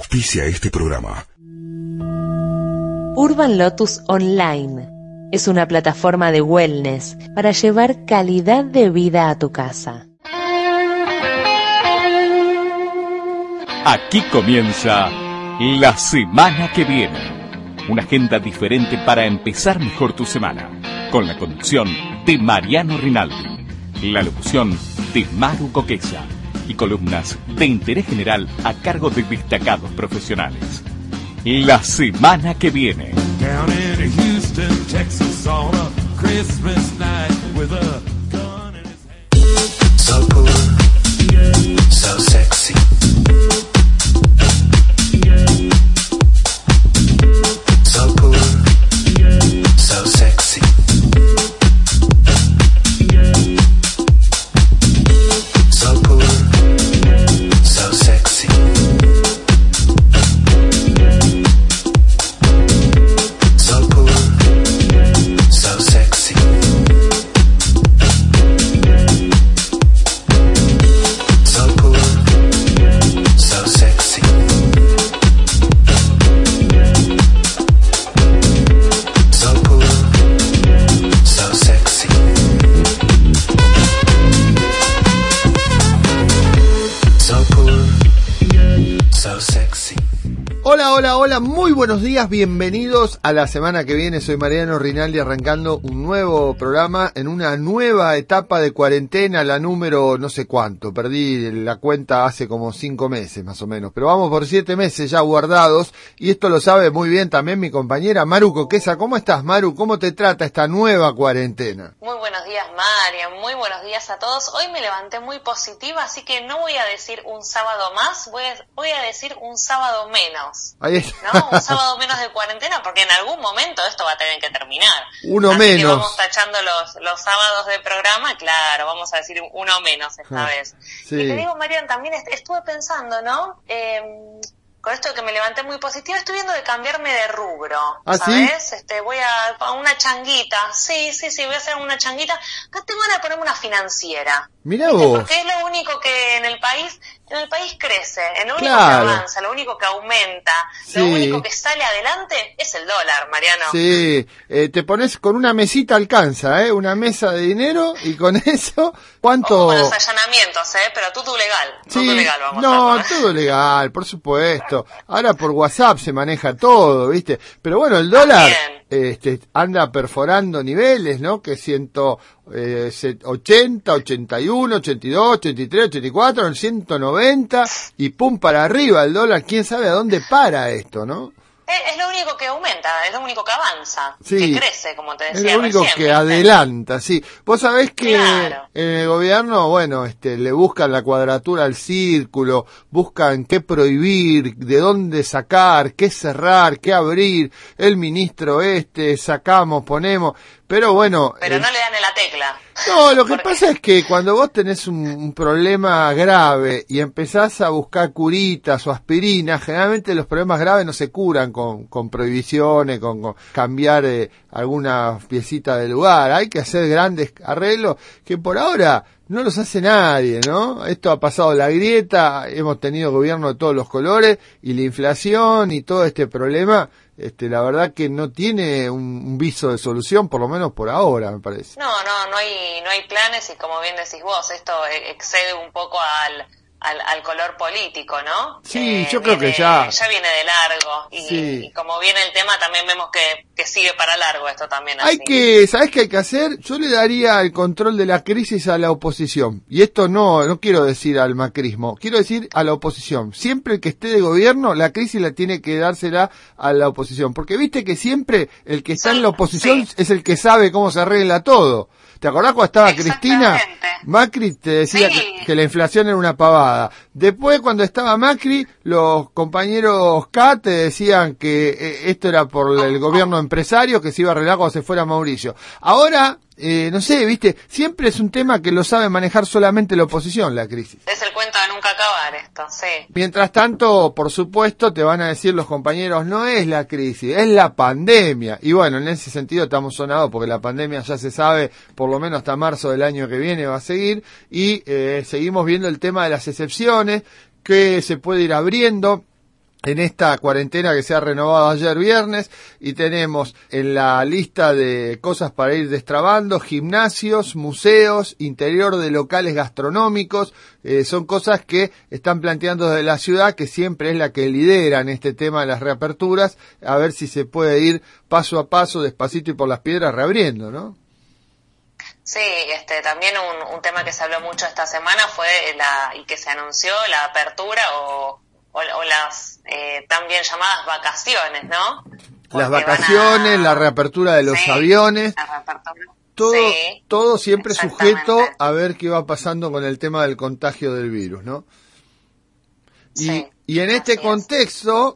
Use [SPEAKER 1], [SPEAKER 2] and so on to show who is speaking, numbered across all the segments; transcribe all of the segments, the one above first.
[SPEAKER 1] auspicia este programa.
[SPEAKER 2] Urban Lotus Online es una plataforma de wellness para llevar calidad de vida a tu casa.
[SPEAKER 3] Aquí comienza la semana que viene. Una agenda diferente para empezar mejor tu semana. Con la conducción de Mariano Rinaldi, la locución de Maru Coquesa y columnas de interés general a cargo de destacados profesionales. La semana que viene.
[SPEAKER 4] Down in Houston, Texas, on a Christmas night with a gun in his hand.
[SPEAKER 5] So cool, so sexy. So cool, so sexy. So cool, so sexy. So cool, so sexy. So cool, so sexy. So cool, so sexy. So cool, so sexy.
[SPEAKER 6] Hola, hola, hola, muy buenos días, bienvenidos a la semana que viene. Soy Mariano Rinaldi, arrancando un nuevo programa en una nueva etapa de cuarentena, la número no sé cuánto, perdí la cuenta hace como 5 meses más o menos, pero vamos por 7 meses ya guardados, y esto lo sabe muy bien también mi compañera Maru Coquesa. ¿Cómo estás, Maru? ¿Cómo te trata esta nueva cuarentena?
[SPEAKER 7] Muy buenos días, Marian, muy buenos días a todos. Hoy me levanté muy positiva, así que no voy a decir un sábado más, voy a decir un sábado menos.
[SPEAKER 6] Ahí está.
[SPEAKER 7] ¿No? Un sábado menos de cuarentena, porque en algún momento esto va a tener que terminar.
[SPEAKER 6] Uno
[SPEAKER 7] así
[SPEAKER 6] menos.
[SPEAKER 7] Que vamos tachando los sábados de programa, claro, vamos a decir uno menos esta vez.
[SPEAKER 6] Sí.
[SPEAKER 7] Y te digo, Marian, también estuve pensando, ¿no? Con esto de que me levanté muy positiva, estoy viendo de cambiarme de rubro,
[SPEAKER 6] ¿Ah,
[SPEAKER 7] ¿sabes?
[SPEAKER 6] sí?
[SPEAKER 7] Voy a una changuita, sí, voy a hacer una changuita. Acá tengo ganas de ponerme una financiera.
[SPEAKER 6] Mirá
[SPEAKER 7] ¿Viste?
[SPEAKER 6] vos.
[SPEAKER 7] Porque es lo único que en el país crece, en lo único
[SPEAKER 6] Claro.
[SPEAKER 7] que avanza, lo único que aumenta,
[SPEAKER 6] Sí.
[SPEAKER 7] lo único que sale adelante es el dólar, Mariano.
[SPEAKER 6] Sí, te pones con una mesita alcanza, una mesa de dinero, y con eso, ¿cuánto?
[SPEAKER 7] Ojo con los allanamientos, pero todo legal,
[SPEAKER 6] Sí,
[SPEAKER 7] todo legal vamos a
[SPEAKER 6] no,
[SPEAKER 7] hacer.
[SPEAKER 6] todo legal, por supuesto. Ahora por WhatsApp se maneja todo, ¿viste? Pero bueno, el dólar anda perforando niveles, ¿no? Que 180, 81, 82, 83, 84, en 190 y pum para arriba el dólar. ¿Quién sabe a dónde para esto, no?
[SPEAKER 7] Es lo único que aumenta, es lo único que avanza,
[SPEAKER 6] Sí,
[SPEAKER 7] que crece, como te
[SPEAKER 6] es
[SPEAKER 7] decía
[SPEAKER 6] lo único
[SPEAKER 7] recién,
[SPEAKER 6] que
[SPEAKER 7] ¿viste?
[SPEAKER 6] adelanta, sí. Vos sabés que
[SPEAKER 7] Claro.
[SPEAKER 6] en el gobierno, bueno, le buscan la cuadratura al círculo, buscan qué prohibir, de dónde sacar, qué cerrar, qué abrir. El ministro sacamos, ponemos, pero bueno.
[SPEAKER 7] Pero no le dan en la tecla.
[SPEAKER 6] No, lo que
[SPEAKER 7] Porque-
[SPEAKER 6] pasa es que cuando vos tenés un problema grave y empezás a buscar curitas o aspirinas, generalmente los problemas graves no se curan con prohibiciones, con cambiar alguna piecita del lugar. Hay que hacer grandes arreglos que por ahora no los hace nadie, ¿no? Esto ha pasado la grieta, hemos tenido gobierno de todos los colores, y la inflación y todo este problema, la verdad que no tiene un viso de solución, por lo menos por ahora, me parece.
[SPEAKER 7] No hay planes, y como bien decís vos, esto excede un poco al color político, ¿no?
[SPEAKER 6] Sí, yo creo que ya
[SPEAKER 7] viene de largo,
[SPEAKER 6] Sí.
[SPEAKER 7] y como viene el tema también vemos que sigue para largo esto también.
[SPEAKER 6] Hay
[SPEAKER 7] así.
[SPEAKER 6] que, ¿sabés qué hay que hacer? Yo le daría el control de la crisis a la oposición. Y esto no quiero decir al macrismo, quiero decir a la oposición. Siempre el que esté de gobierno, la crisis la tiene que dársela a la oposición. Porque viste que siempre el que está en la oposición es el que sabe cómo se arregla todo. ¿Te acordás cuando estaba Cristina? Macri te decía que la inflación era una pavada. Después, cuando estaba Macri, los compañeros K te decían que esto era por el gobierno empresario, que se iba a arreglar cuando se fuera Mauricio. Ahora, no sé, viste, siempre es un tema que lo sabe manejar solamente la oposición, la crisis.
[SPEAKER 7] Es el cuento de nunca acabar esto, sí.
[SPEAKER 6] Mientras tanto, por supuesto, te van a decir los compañeros, no es la crisis, es la pandemia. Y bueno, en ese sentido estamos sonados porque la pandemia ya se sabe, por lo menos hasta marzo del año que viene va a seguir. Y seguimos viendo el tema de las excepciones, que se puede ir abriendo. en esta cuarentena que se ha renovado ayer viernes, y tenemos en la lista de cosas para ir destrabando gimnasios, museos, interior de locales gastronómicos. Son cosas que están planteando desde la ciudad, que siempre es la que lidera en este tema de las reaperturas, a ver si se puede ir paso a paso, despacito y por las piedras, reabriendo, ¿no?
[SPEAKER 7] Sí, también un tema que se habló mucho esta semana fue y que se anunció la apertura o las tan bien llamadas vacaciones, ¿no? Porque
[SPEAKER 6] las vacaciones, la reapertura de los aviones, todo siempre sujeto a ver qué va pasando con el tema del contagio del virus, ¿no? Y en este contexto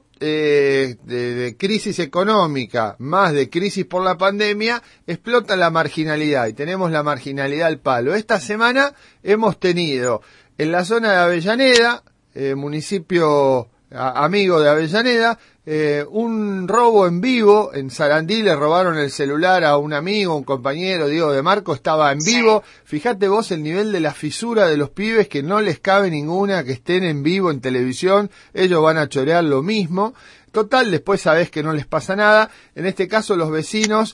[SPEAKER 6] de crisis económica, más de crisis por la pandemia, explota la marginalidad, y tenemos la marginalidad al palo. Esta semana hemos tenido en la zona de Avellaneda, municipio amigo de Avellaneda, un robo en vivo. En Sarandí le robaron el celular a un amigo, un compañero, Diego de Marco, estaba en vivo. Fíjate vos el nivel de la fisura de los pibes, que no les cabe ninguna que estén en vivo en televisión, ellos van a chorear lo mismo. Total, después sabés que no les pasa nada. En este caso los vecinos,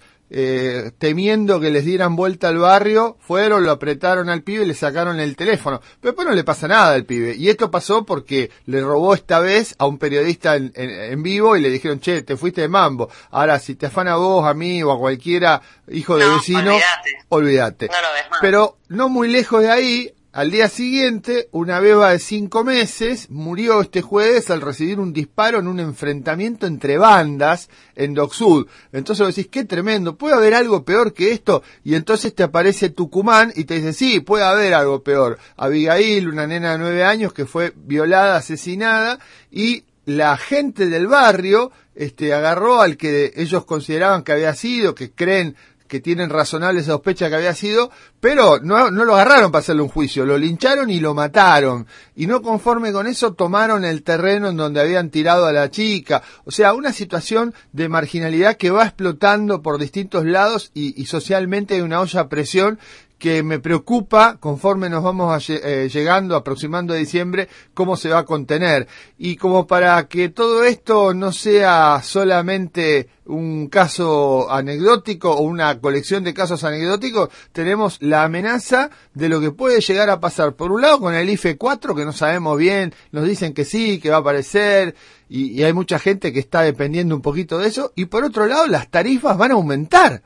[SPEAKER 6] temiendo que les dieran vuelta al barrio, fueron, lo apretaron al pibe y le sacaron el teléfono. Pero después no le pasa nada al pibe. Y esto pasó porque le robó esta vez a un periodista en vivo y le dijeron, che, te fuiste de mambo. Ahora, si te afana a vos, a mí o a cualquiera hijo de vecino, olvídate. No lo ves más. Pero no muy lejos de ahí, al día siguiente, una beba de 5 meses murió este jueves al recibir un disparo en un enfrentamiento entre bandas en Dock Sud. Entonces vos decís, qué tremendo, ¿puede haber algo peor que esto? Y entonces te aparece Tucumán y te dice, sí, puede haber algo peor. Abigail, una nena de 9 años que fue violada, asesinada, y la gente del barrio agarró al que ellos consideraban que había sido, que creen que tienen razonable sospecha que había sido, pero no lo agarraron para hacerle un juicio, lo lincharon y lo mataron. Y no conforme con eso, tomaron el terreno en donde habían tirado a la chica. O sea, una situación de marginalidad que va explotando por distintos lados, y socialmente hay una olla a presión que me preocupa conforme nos vamos llegando, aproximando a diciembre, cómo se va a contener. Y como para que todo esto no sea solamente un caso anecdótico o una colección de casos anecdóticos, tenemos la amenaza de lo que puede llegar a pasar. Por un lado, con el IFE 4, que no sabemos bien, nos dicen que sí, que va a aparecer, y hay mucha gente que está dependiendo un poquito de eso. Y por otro lado, las tarifas van a aumentar.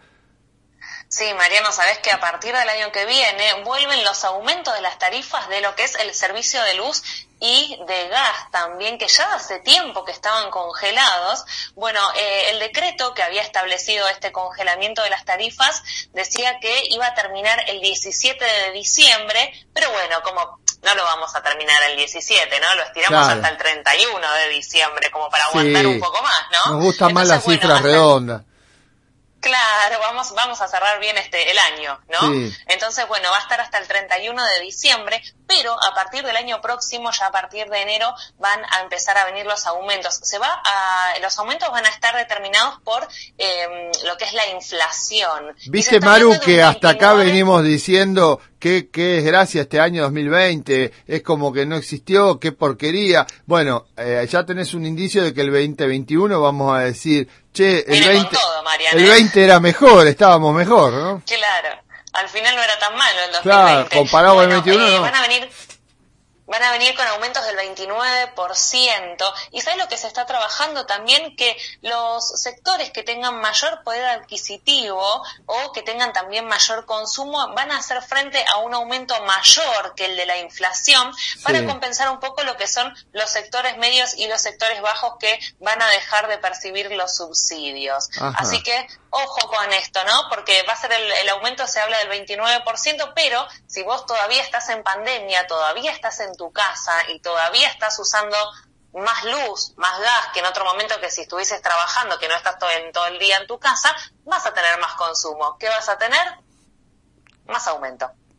[SPEAKER 7] Sí, Mariano, sabés que a partir del año que viene vuelven los aumentos de las tarifas de lo que es el servicio de luz y de gas también, que ya hace tiempo que estaban congelados. Bueno, el decreto que había establecido este congelamiento de las tarifas decía que iba a terminar el 17 de diciembre, pero bueno, como no lo vamos a terminar el 17, ¿no? Lo estiramos hasta el 31 de diciembre, como para aguantar un poco más, ¿no?
[SPEAKER 6] Nos gustan más las cifras redondas.
[SPEAKER 7] Claro, vamos a cerrar bien el año, ¿no? Sí. Entonces, bueno, va a estar hasta el 31 de diciembre, pero a partir del año próximo, ya a partir de enero, van a empezar a venir los aumentos. Los aumentos van a estar determinados por lo que es la inflación.
[SPEAKER 6] Viste, Maru, que hasta acá venimos diciendo qué desgracia este año 2020, es como que no existió, qué porquería. Bueno, ya tenés un indicio de que el 2021 vamos a decir, che, el 20 era mejor, estábamos mejor, ¿no?
[SPEAKER 7] Claro, al final no era tan malo el 2020.
[SPEAKER 6] Claro, comparado con el 21 no.
[SPEAKER 7] Van a venir con aumentos del 29%. ¿Y sabes lo que se está trabajando también? Que los sectores que tengan mayor poder adquisitivo o que tengan también mayor consumo van a hacer frente a un aumento mayor que el de la inflación para compensar un poco lo que son los sectores medios y los sectores bajos que van a dejar de percibir los subsidios. Ajá. Así que ojo con esto, ¿no? Porque va a ser el aumento, se habla del 29%, pero si vos todavía estás en pandemia, todavía estás en tu casa y todavía estás usando más luz, más gas que en otro momento, que si estuvieses trabajando, que no estás todo el día en tu casa, vas a tener más consumo. ¿Qué vas a tener? Más aumento.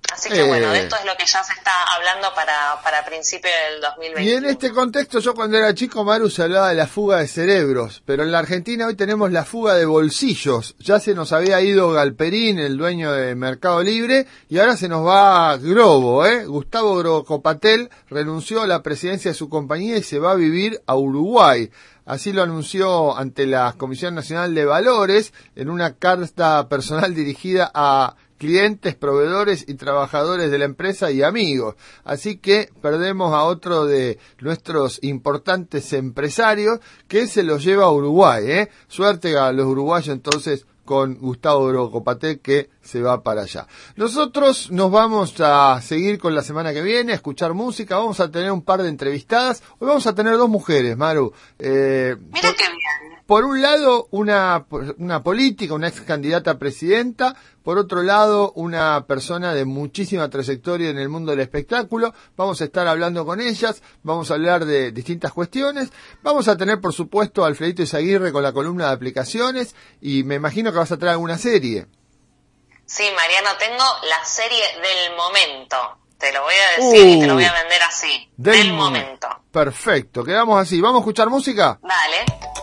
[SPEAKER 7] Así que bueno, de esto es lo que ya se está hablando para principio del 2021.
[SPEAKER 6] Y en este contexto, yo cuando era chico, Maru, se hablaba de la fuga de cerebros, pero en la Argentina hoy tenemos la fuga de bolsillos. Ya se nos había ido Galperín, el dueño de Mercado Libre, y ahora se nos va Globo, Gustavo Grocopatel renunció a la presidencia de su compañía y se va a vivir a Uruguay. Así lo anunció ante la Comisión Nacional de Valores en una carta personal dirigida a clientes, proveedores y trabajadores de la empresa y amigos. Así que perdemos a otro de nuestros importantes empresarios que se los lleva a Uruguay, Suerte a los uruguayos entonces con Gustavo Grocopatel que se va para allá. Nosotros nos vamos a seguir con la semana que viene, a escuchar música, vamos a tener un par de entrevistadas. Hoy vamos a tener 2 mujeres, Maru.
[SPEAKER 7] Mira qué bien.
[SPEAKER 6] Por un lado, una política, una ex candidata a presidenta. Por otro lado, una persona de muchísima trayectoria en el mundo del espectáculo. Vamos a estar hablando con ellas, vamos a hablar de distintas cuestiones. Vamos a tener, por supuesto, a Alfredito Izaguirre con la columna de aplicaciones. Y me imagino que vas a traer alguna serie.
[SPEAKER 7] Sí, Mariano, tengo la serie del momento. Te lo voy a decir y te lo voy a vender así. Del momento.
[SPEAKER 6] Perfecto, quedamos así. ¿Vamos a escuchar música?
[SPEAKER 7] Dale.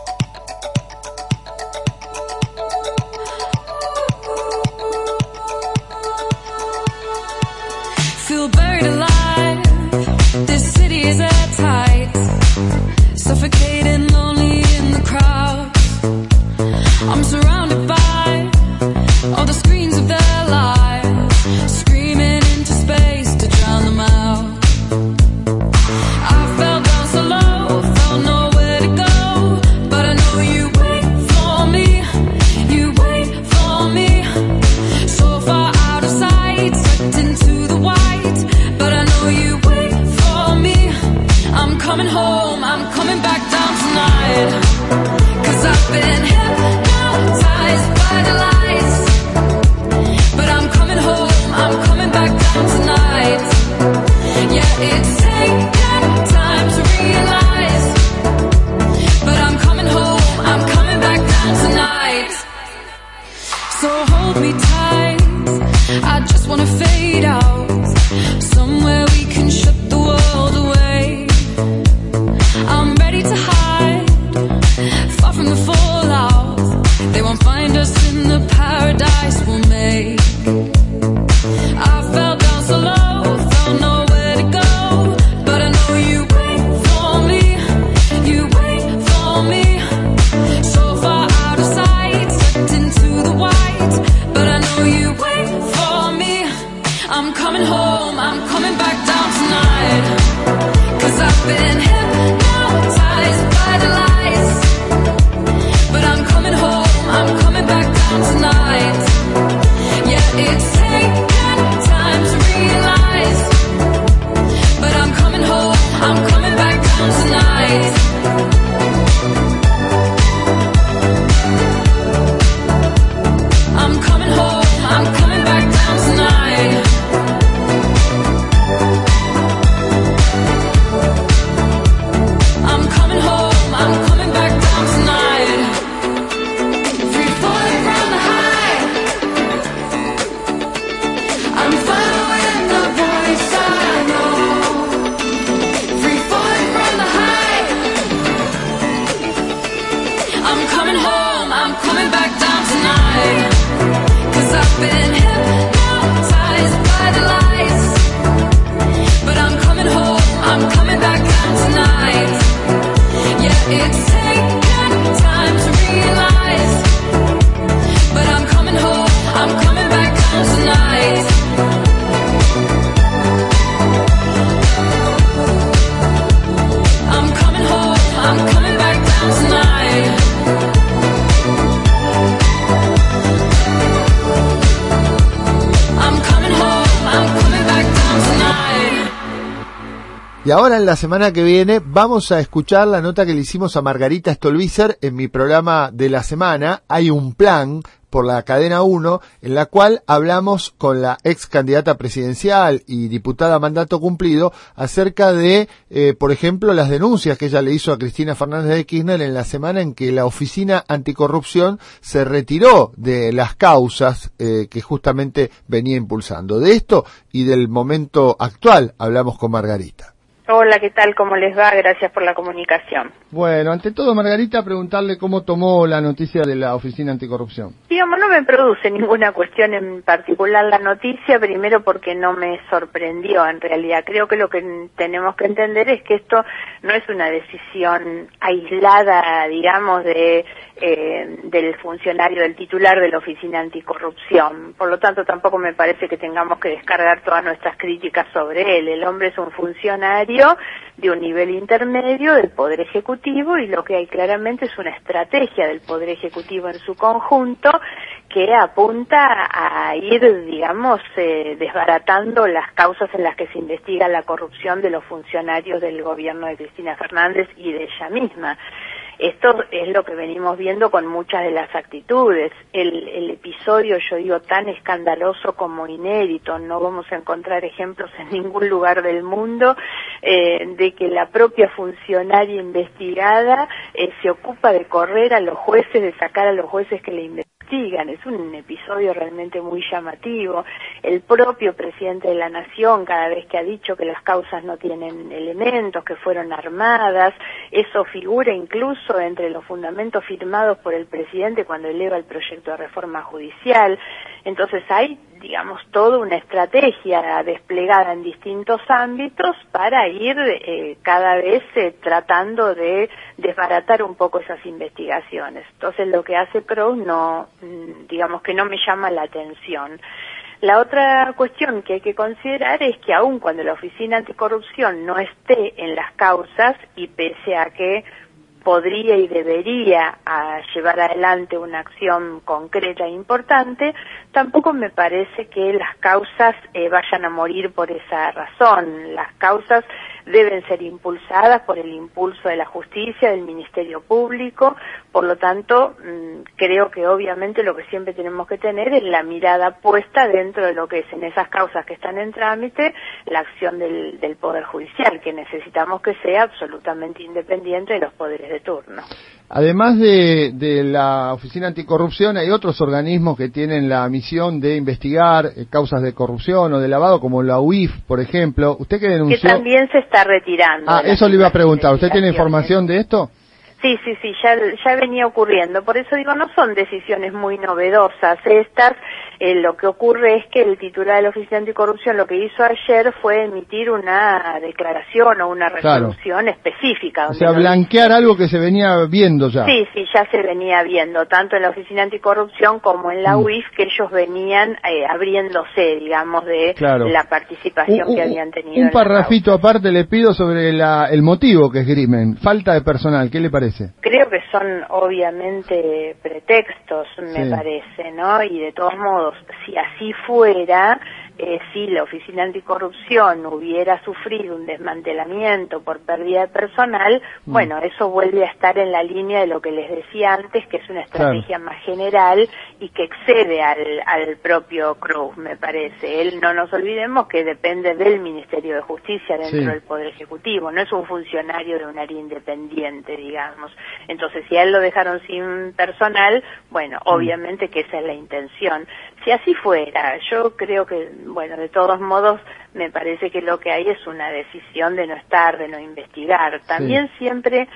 [SPEAKER 1] Feel buried alive. This city is at tight. Suffocating, lonely in the crowd. I'm surrounded by all the screens of their lives, screaming into space to drown them out. I fell down so low, felt nowhere to go, but I know you wait for me, you wait for me. So far out of sight, sucked into the white, but I know you wait for me. I'm coming home, I'm coming back down tonight, 'cause I've been hypnotized by the lights. But I'm coming home, I'm coming back down tonight. Yeah, it's taken time to realize, but I'm coming home, I'm coming back down tonight. So hold me tight, I just wanna fade out, somewhere we can shut the world away. I'm ready to hide, far from the fallout. They won't find us in the paradise we'll make. I fell down so low, found nowhere to go, but I know you wait for me, you wait for me. So far out of sight, sucked into the white, but I know you wait for me. I'm coming home, I'm coming back down tonight, 'cause I've been hypnotized by the lights. But I'm coming home, I'm coming back down tonight. Yeah, it's taken time to realize, but I'm coming home, I'm coming back down tonight. I'm coming home, I'm coming back down tonight. I'm coming home, I'm coming back down tonight. Free falling from the high, I'm following the voice I know. Free falling from the high, I'm coming home, I'm coming back down tonight, 'cause I've been hypnotized by the lights, but I'm coming home, I'm coming back down tonight. Yeah, it's taken time to realize, but I'm coming home, I'm coming back down tonight. I'm coming home, I'm coming back down tonight. I'm coming home, I'm coming back down tonight.
[SPEAKER 6] Y ahora en la semana que viene vamos a escuchar la nota que le hicimos a Margarita Stolbizer en mi programa de la semana. Hay un plan por la Cadena 1, en la cual hablamos con la ex candidata presidencial y diputada a mandato cumplido acerca de, por ejemplo, las denuncias que ella le hizo a Cristina Fernández de Kirchner en la semana en que la Oficina Anticorrupción se retiró de las causas que justamente venía impulsando. De esto y del momento actual hablamos con Margarita.
[SPEAKER 8] Hola, ¿qué tal? ¿Cómo les va? Gracias por la comunicación.
[SPEAKER 6] Bueno, ante todo, Margarita, preguntarle cómo tomó la noticia de la Oficina Anticorrupción.
[SPEAKER 8] Digamos, no me produce ninguna cuestión en particular la noticia, primero porque no me sorprendió en realidad. Creo que lo que tenemos que entender es que esto no es una decisión aislada, digamos, del funcionario, del titular de la Oficina Anticorrupción. Por lo tanto, tampoco me parece que tengamos que descargar todas nuestras críticas sobre él. El hombre es un funcionario de un nivel intermedio del Poder Ejecutivo y lo que hay claramente es una estrategia del Poder Ejecutivo en su conjunto que apunta a ir, digamos, desbaratando las causas en las que se investiga la corrupción de los funcionarios del gobierno de Cristina Fernández y de ella misma. Esto es lo que venimos viendo con muchas de las actitudes. El episodio, yo digo, tan escandaloso como inédito, no vamos a encontrar ejemplos en ningún lugar del mundo de que la propia funcionaria investigada se ocupa de correr a los jueces, de sacar a los jueces que le investigan. Es un episodio realmente muy llamativo. El propio presidente de la Nación, cada vez que ha dicho que las causas no tienen elementos, que fueron armadas, eso figura incluso entre los fundamentos firmados por el presidente cuando eleva el proyecto de reforma judicial. Entonces hay, digamos, toda una estrategia desplegada en distintos ámbitos para ir cada vez tratando de desbaratar un poco esas investigaciones. Entonces lo que hace Crowe no, digamos que no me llama la atención. La otra cuestión que hay que considerar es que aun cuando la Oficina Anticorrupción no esté en las causas y pese a que podría y debería llevar adelante una acción concreta e importante, tampoco me parece que las causas vayan a morir por esa razón. Las causas deben ser impulsadas por el impulso de la justicia, del Ministerio Público. Por lo tanto, creo que obviamente lo que siempre tenemos que tener es la mirada puesta dentro de lo que es en esas causas que están en trámite la acción del Poder Judicial, que necesitamos que sea absolutamente independiente de los poderes de turno.
[SPEAKER 6] Además de la Oficina Anticorrupción, hay otros organismos que tienen la misión de investigar causas de corrupción o de lavado, como la UIF, por ejemplo. ¿Usted que denunció?
[SPEAKER 8] Que también se está retirando.
[SPEAKER 6] Eso le iba a preguntar. ¿Usted tiene información de esto?
[SPEAKER 8] Sí, ya venía ocurriendo. Por eso digo, no son decisiones muy novedosas estas. Lo que ocurre es que el titular de la Oficina Anticorrupción lo que hizo ayer fue emitir una declaración o una resolución específica.
[SPEAKER 6] O sea, blanquear algo que se venía viendo ya.
[SPEAKER 8] Sí, ya se venía viendo, tanto en la Oficina Anticorrupción como en la UIF, que ellos venían abriéndose, digamos, de la participación que habían tenido.
[SPEAKER 6] Un parrafito aparte le pido sobre el motivo que esgrimen, falta de personal, ¿qué le parece?
[SPEAKER 8] Creo que son obviamente pretextos, me parece, ¿no? Y de todos modos, si así fuera, si la Oficina Anticorrupción hubiera sufrido un desmantelamiento por pérdida de personal, bueno, eso vuelve a estar en la línea de lo que les decía antes, que es una estrategia más general y que excede al propio Crowe, me parece. Él, no nos olvidemos que depende del Ministerio de Justicia dentro del Poder Ejecutivo, no es un funcionario de un área independiente, digamos. Entonces, si a él lo dejaron sin personal, bueno, obviamente que esa es la intención. Si así fuera, yo creo que, bueno, de todos modos, me parece que lo que hay es una decisión de no estar, de no investigar. También siempre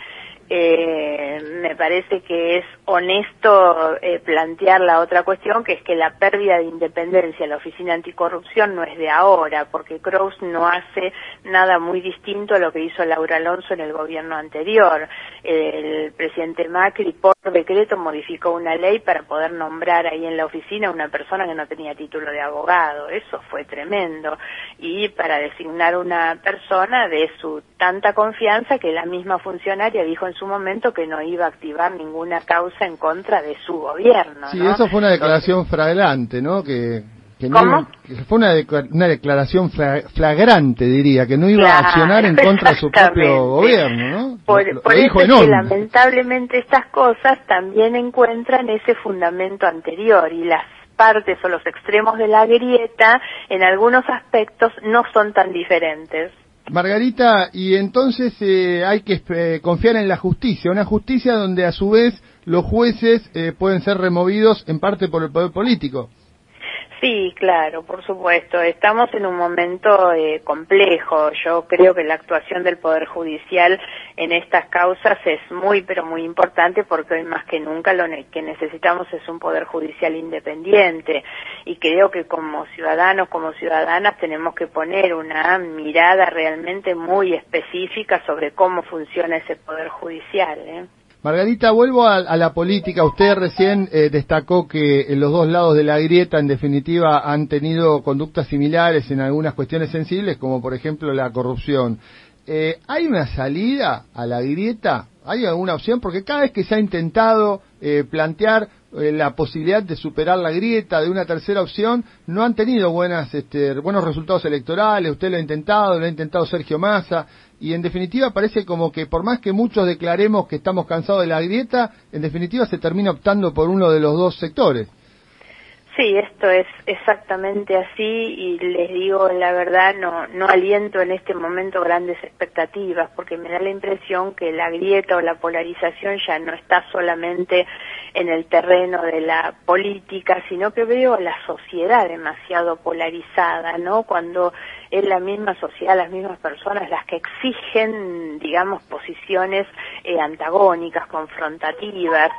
[SPEAKER 8] me parece que es honesto plantear la otra cuestión, que es que la pérdida de independencia de la Oficina Anticorrupción no es de ahora, porque Crowe no hace nada muy distinto a lo que hizo Laura Alonso en el gobierno anterior. El presidente Macri, por decreto, modificó una ley para poder nombrar ahí en la oficina una persona que no tenía título de abogado. Eso fue tremendo. Y para designar una persona de su tanta confianza que la misma funcionaria dijo en su momento que no iba a activar ninguna causa en contra de su gobierno.
[SPEAKER 6] Sí, ¿no? Eso fue una declaración fraudulenta, ¿no? Que
[SPEAKER 8] ¿Cómo?
[SPEAKER 6] Que fue una declaración flagrante, diría, que no iba a accionar en contra de su propio gobierno, ¿no?
[SPEAKER 8] Por
[SPEAKER 6] Lo
[SPEAKER 8] eso
[SPEAKER 6] dijo
[SPEAKER 8] es
[SPEAKER 6] en
[SPEAKER 8] que
[SPEAKER 6] ONU.
[SPEAKER 8] lamentablemente estas cosas también encuentran ese fundamento anterior, y las partes o los extremos de la grieta en algunos aspectos no son tan diferentes.
[SPEAKER 6] Margarita, y entonces hay que confiar en la justicia, una justicia donde a su vez los jueces pueden ser removidos en parte por el poder político.
[SPEAKER 8] Sí, claro, por supuesto. Estamos en un momento complejo. Yo creo que la actuación del Poder Judicial en estas causas es muy, pero muy importante, porque hoy más que nunca lo que necesitamos es un Poder Judicial independiente. Y creo que como ciudadanos, como ciudadanas, tenemos que poner una mirada realmente muy específica sobre cómo funciona ese Poder Judicial,
[SPEAKER 6] Margarita, vuelvo a la política. Usted recién destacó que los dos lados de la grieta, en definitiva, han tenido conductas similares en algunas cuestiones sensibles, como por ejemplo la corrupción. ¿Hay una salida a la grieta? ¿Hay alguna opción? Porque cada vez que se ha intentado plantear la posibilidad de superar la grieta, de una tercera opción, no han tenido buenos resultados electorales. Usted lo ha intentado Sergio Massa, y en definitiva parece como que por más que muchos declaremos que estamos cansados de la grieta, en definitiva se termina optando por uno de los dos sectores.
[SPEAKER 8] Sí, esto es exactamente así, y les digo la verdad, no aliento en este momento grandes expectativas, porque me da la impresión que la grieta o la polarización ya no está solamente en el terreno de la política, sino que veo a la sociedad demasiado polarizada, ¿no? Cuando es la misma sociedad, las mismas personas las que exigen, digamos, posiciones antagónicas, confrontativas.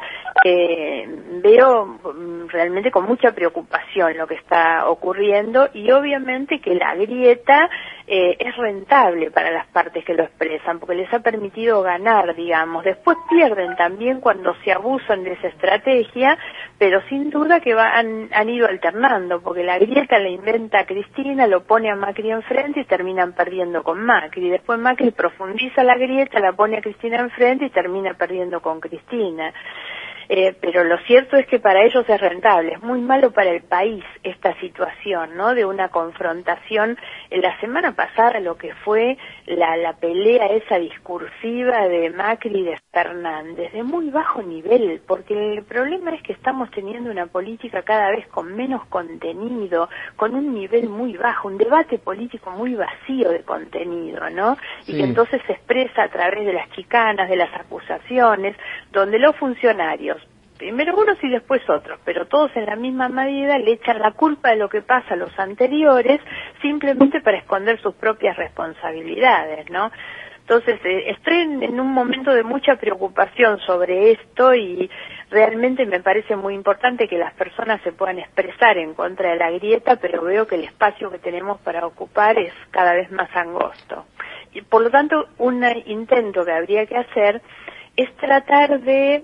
[SPEAKER 8] Veo realmente con mucha preocupación lo que está ocurriendo, y obviamente que la grieta es rentable para las partes que lo expresan, porque les ha permitido ganar, digamos. Después pierden también cuando se abusan de esa estrategia, pero sin duda que han ido alternando, porque la grieta la inventa Cristina, lo pone a Macri enfrente y terminan perdiendo con Macri. Después Macri profundiza la grieta, la pone a Cristina enfrente y termina perdiendo con Cristina. Pero lo cierto es que para ellos es rentable. Es muy malo para el país esta situación, ¿no? De una confrontación. La semana pasada lo que fue la pelea esa discursiva de Macri y de Fernández, de muy bajo nivel, porque el problema es que estamos teniendo una política cada vez con menos contenido, con un nivel muy bajo, un debate político muy vacío de contenido, ¿no?
[SPEAKER 6] Sí.
[SPEAKER 8] Y que entonces se expresa a través de las chicanas, de las acusaciones, donde los funcionarios, primero unos y después otros, pero todos en la misma medida le echan la culpa de lo que pasa a los anteriores, simplemente para esconder sus propias responsabilidades, ¿no? Entonces, estoy en un momento de mucha preocupación sobre esto, y realmente me parece muy importante que las personas se puedan expresar en contra de la grieta, pero veo que el espacio que tenemos para ocupar es cada vez más angosto. Y por lo tanto, un intento que habría que hacer es tratar de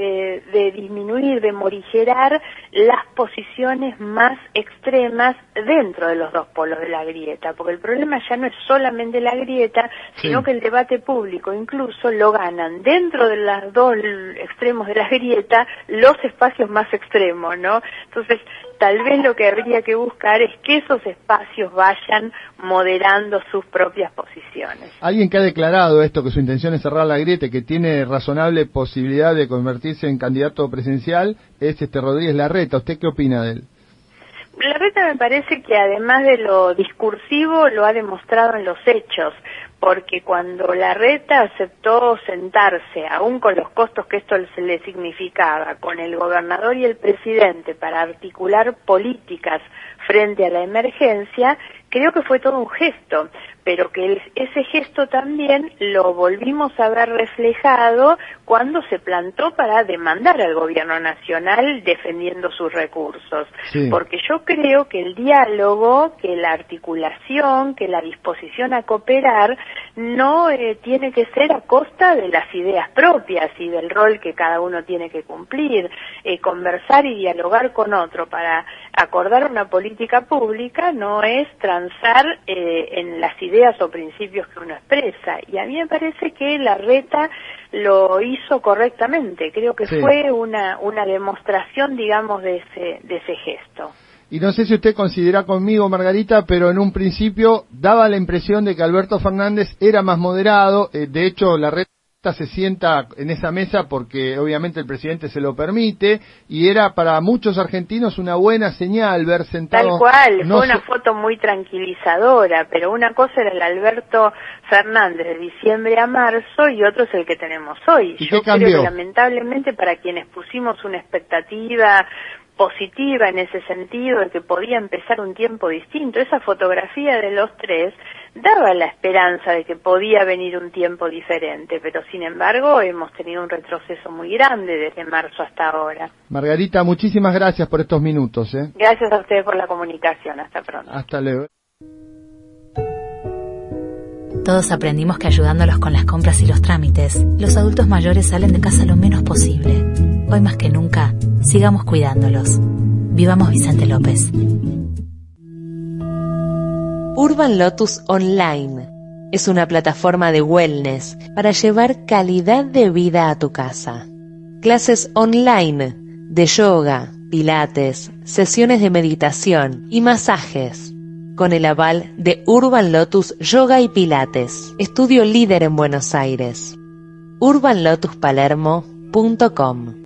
[SPEAKER 8] disminuir, de morigerar las posiciones más extremas dentro de los dos polos de la grieta, porque el problema ya no es solamente la grieta, sino que el debate público incluso lo ganan dentro de los dos extremos de la grieta los espacios más extremos, ¿no? Entonces, tal vez lo que habría que buscar es que esos espacios vayan moderando sus propias posiciones.
[SPEAKER 6] Alguien que ha declarado esto, que su intención es cerrar la grieta, que tiene razonable posibilidad de convertirse en candidato presidencial, es Rodríguez Larreta. ¿Usted qué opina de él?
[SPEAKER 8] Larreta me parece que además de lo discursivo lo ha demostrado en los hechos, porque cuando Larreta aceptó sentarse, aún con los costos que esto se le significaba, con el gobernador y el presidente para articular políticas frente a la emergencia, creo que fue todo un gesto, pero que ese gesto también lo volvimos a ver reflejado cuando se plantó para demandar al gobierno nacional defendiendo sus recursos. Sí. Porque yo creo que el diálogo, que la articulación, que la disposición a cooperar no tiene que ser a costa de las ideas propias y del rol que cada uno tiene que cumplir. Conversar y dialogar con otro para acordar una política pública no es transar en las ideas o principios que uno expresa, y a mí me parece que Larreta lo hizo correctamente. Creo que fue una demostración, digamos, de ese gesto.
[SPEAKER 6] Y no sé si usted considera conmigo, Margarita, pero en un principio daba la impresión de que Alberto Fernández era más moderado. De hecho, la red se sienta en esa mesa porque obviamente el presidente se lo permite, y era para muchos argentinos una buena señal ver sentado.
[SPEAKER 8] Tal cual, fue una foto muy tranquilizadora, pero una cosa era el Alberto Fernández de diciembre a marzo y otro es el que tenemos hoy.
[SPEAKER 6] ¿Y
[SPEAKER 8] yo
[SPEAKER 6] qué cambió?
[SPEAKER 8] creo que lamentablemente para quienes pusimos una expectativa positiva en ese sentido de que podía empezar un tiempo distinto, esa fotografía de los tres daba la esperanza de que podía venir un tiempo diferente, pero sin embargo hemos tenido un retroceso muy grande desde marzo hasta ahora.
[SPEAKER 6] Margarita, muchísimas gracias por estos minutos.
[SPEAKER 8] Gracias a ustedes por la comunicación, hasta pronto.
[SPEAKER 6] Hasta luego.
[SPEAKER 9] Todos aprendimos que ayudándolos con las compras y los trámites, los adultos mayores salen de casa lo menos posible. Hoy más que nunca, sigamos cuidándolos. Vivamos Vicente López.
[SPEAKER 2] Urban Lotus Online es una plataforma de wellness para llevar calidad de vida a tu casa. Clases online de yoga, pilates, sesiones de meditación y masajes, con el aval de Urban Lotus Yoga y Pilates, estudio líder en Buenos Aires. urbanlotuspalermo.com.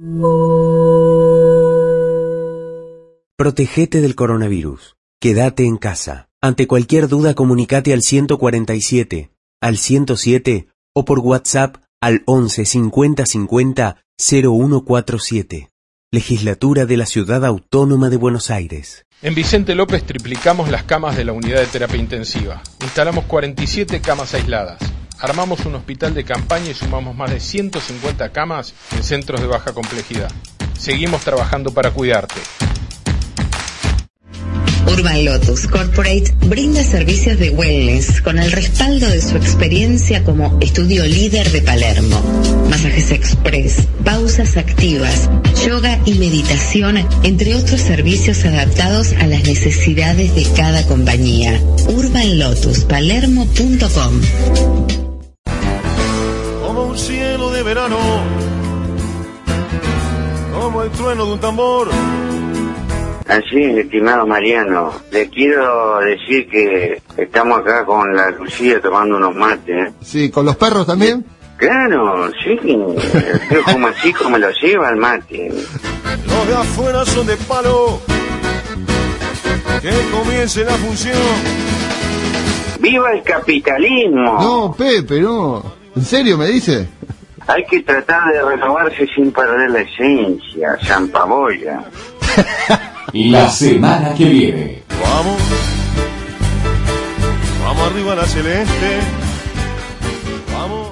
[SPEAKER 10] Protegete del coronavirus. Quédate en casa. Ante cualquier duda, comunicate al 147, al 107 o por WhatsApp al 11 50 50 0147. Legislatura de la Ciudad Autónoma de Buenos Aires.
[SPEAKER 11] En Vicente López triplicamos las camas de la unidad de terapia intensiva. Instalamos 47 camas aisladas. Armamos un hospital de campaña y sumamos más de 150 camas en centros de baja complejidad. Seguimos trabajando para cuidarte.
[SPEAKER 12] Urban Lotus Corporate brinda servicios de wellness con el respaldo de su experiencia como estudio líder de Palermo. Masajes express, pausas activas, yoga y meditación, entre otros servicios adaptados a las necesidades de cada compañía. urbanlotuspalermo.com.
[SPEAKER 4] Como un cielo de verano, como el trueno de un tambor.
[SPEAKER 13] Así es, estimado Mariano. Le quiero decir que estamos acá con la Lucía tomando unos mates.
[SPEAKER 6] Sí, ¿con los perros también?
[SPEAKER 13] Claro, sí. Yo como así como me lo lleva el mate.
[SPEAKER 4] Los de afuera son de palo. Que comience la función.
[SPEAKER 13] ¡Viva el capitalismo!
[SPEAKER 6] No, Pepe, no. ¿En serio me dice?
[SPEAKER 13] Hay que tratar de renovarse sin perder la esencia, Zampaboya.
[SPEAKER 3] La semana que viene.
[SPEAKER 4] Vamos arriba a la celeste. Vamos.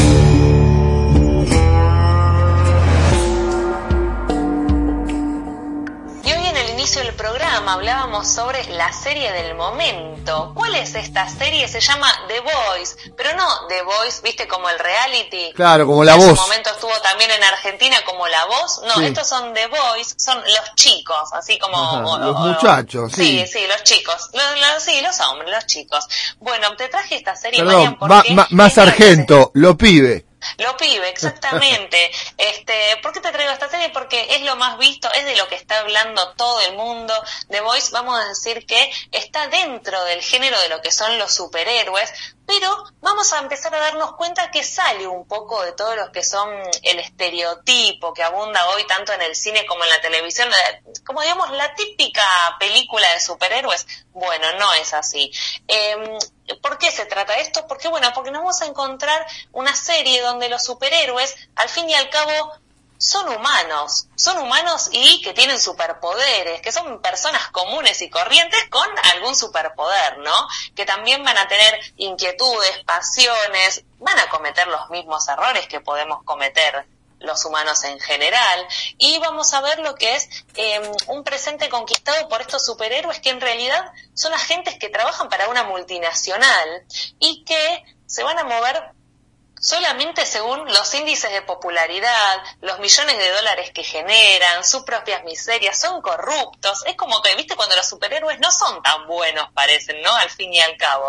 [SPEAKER 7] Y hoy en el inicio del programa hablábamos sobre la serie del momento. ¿Cuál es esta serie? Se llama The Voice, pero no The Voice, viste, como el reality.
[SPEAKER 6] Claro, como La
[SPEAKER 7] en
[SPEAKER 6] Voz.
[SPEAKER 7] En su momento estuvo también en Argentina como La Voz. No, sí. Estos son The Voice, son los chicos, así como...
[SPEAKER 6] Ajá, los muchachos, sí.
[SPEAKER 7] Sí, los chicos. Los hombres, los chicos. Bueno, te traje esta serie,
[SPEAKER 6] Perdón,
[SPEAKER 7] Marian, porque...
[SPEAKER 6] más sargento, lo pibe.
[SPEAKER 7] Lo pibe, exactamente. ¿Por qué te traigo esta serie? Porque es lo más visto, es de lo que está hablando todo el mundo. The Voice, vamos a decir que está dentro del género de lo que son los superhéroes, pero vamos a empezar a darnos cuenta que sale un poco de todo lo que son el estereotipo que abunda hoy tanto en el cine como en la televisión, como digamos la típica película de superhéroes. Bueno, no es así. ¿Por qué se trata esto? Porque nos vamos a encontrar una serie donde los superhéroes, al fin y al cabo, son humanos y que tienen superpoderes, que son personas comunes y corrientes con algún superpoder, ¿no? Que también van a tener inquietudes, pasiones, van a cometer los mismos errores que podemos cometer los humanos en general, y vamos a ver lo que es un presente conquistado por estos superhéroes que en realidad son agentes que trabajan para una multinacional y que se van a mover solamente según los índices de popularidad, los millones de dólares que generan, sus propias miserias, son corruptos. Es como que, viste, cuando los superhéroes no son tan buenos, parecen, ¿no? Al fin y al cabo.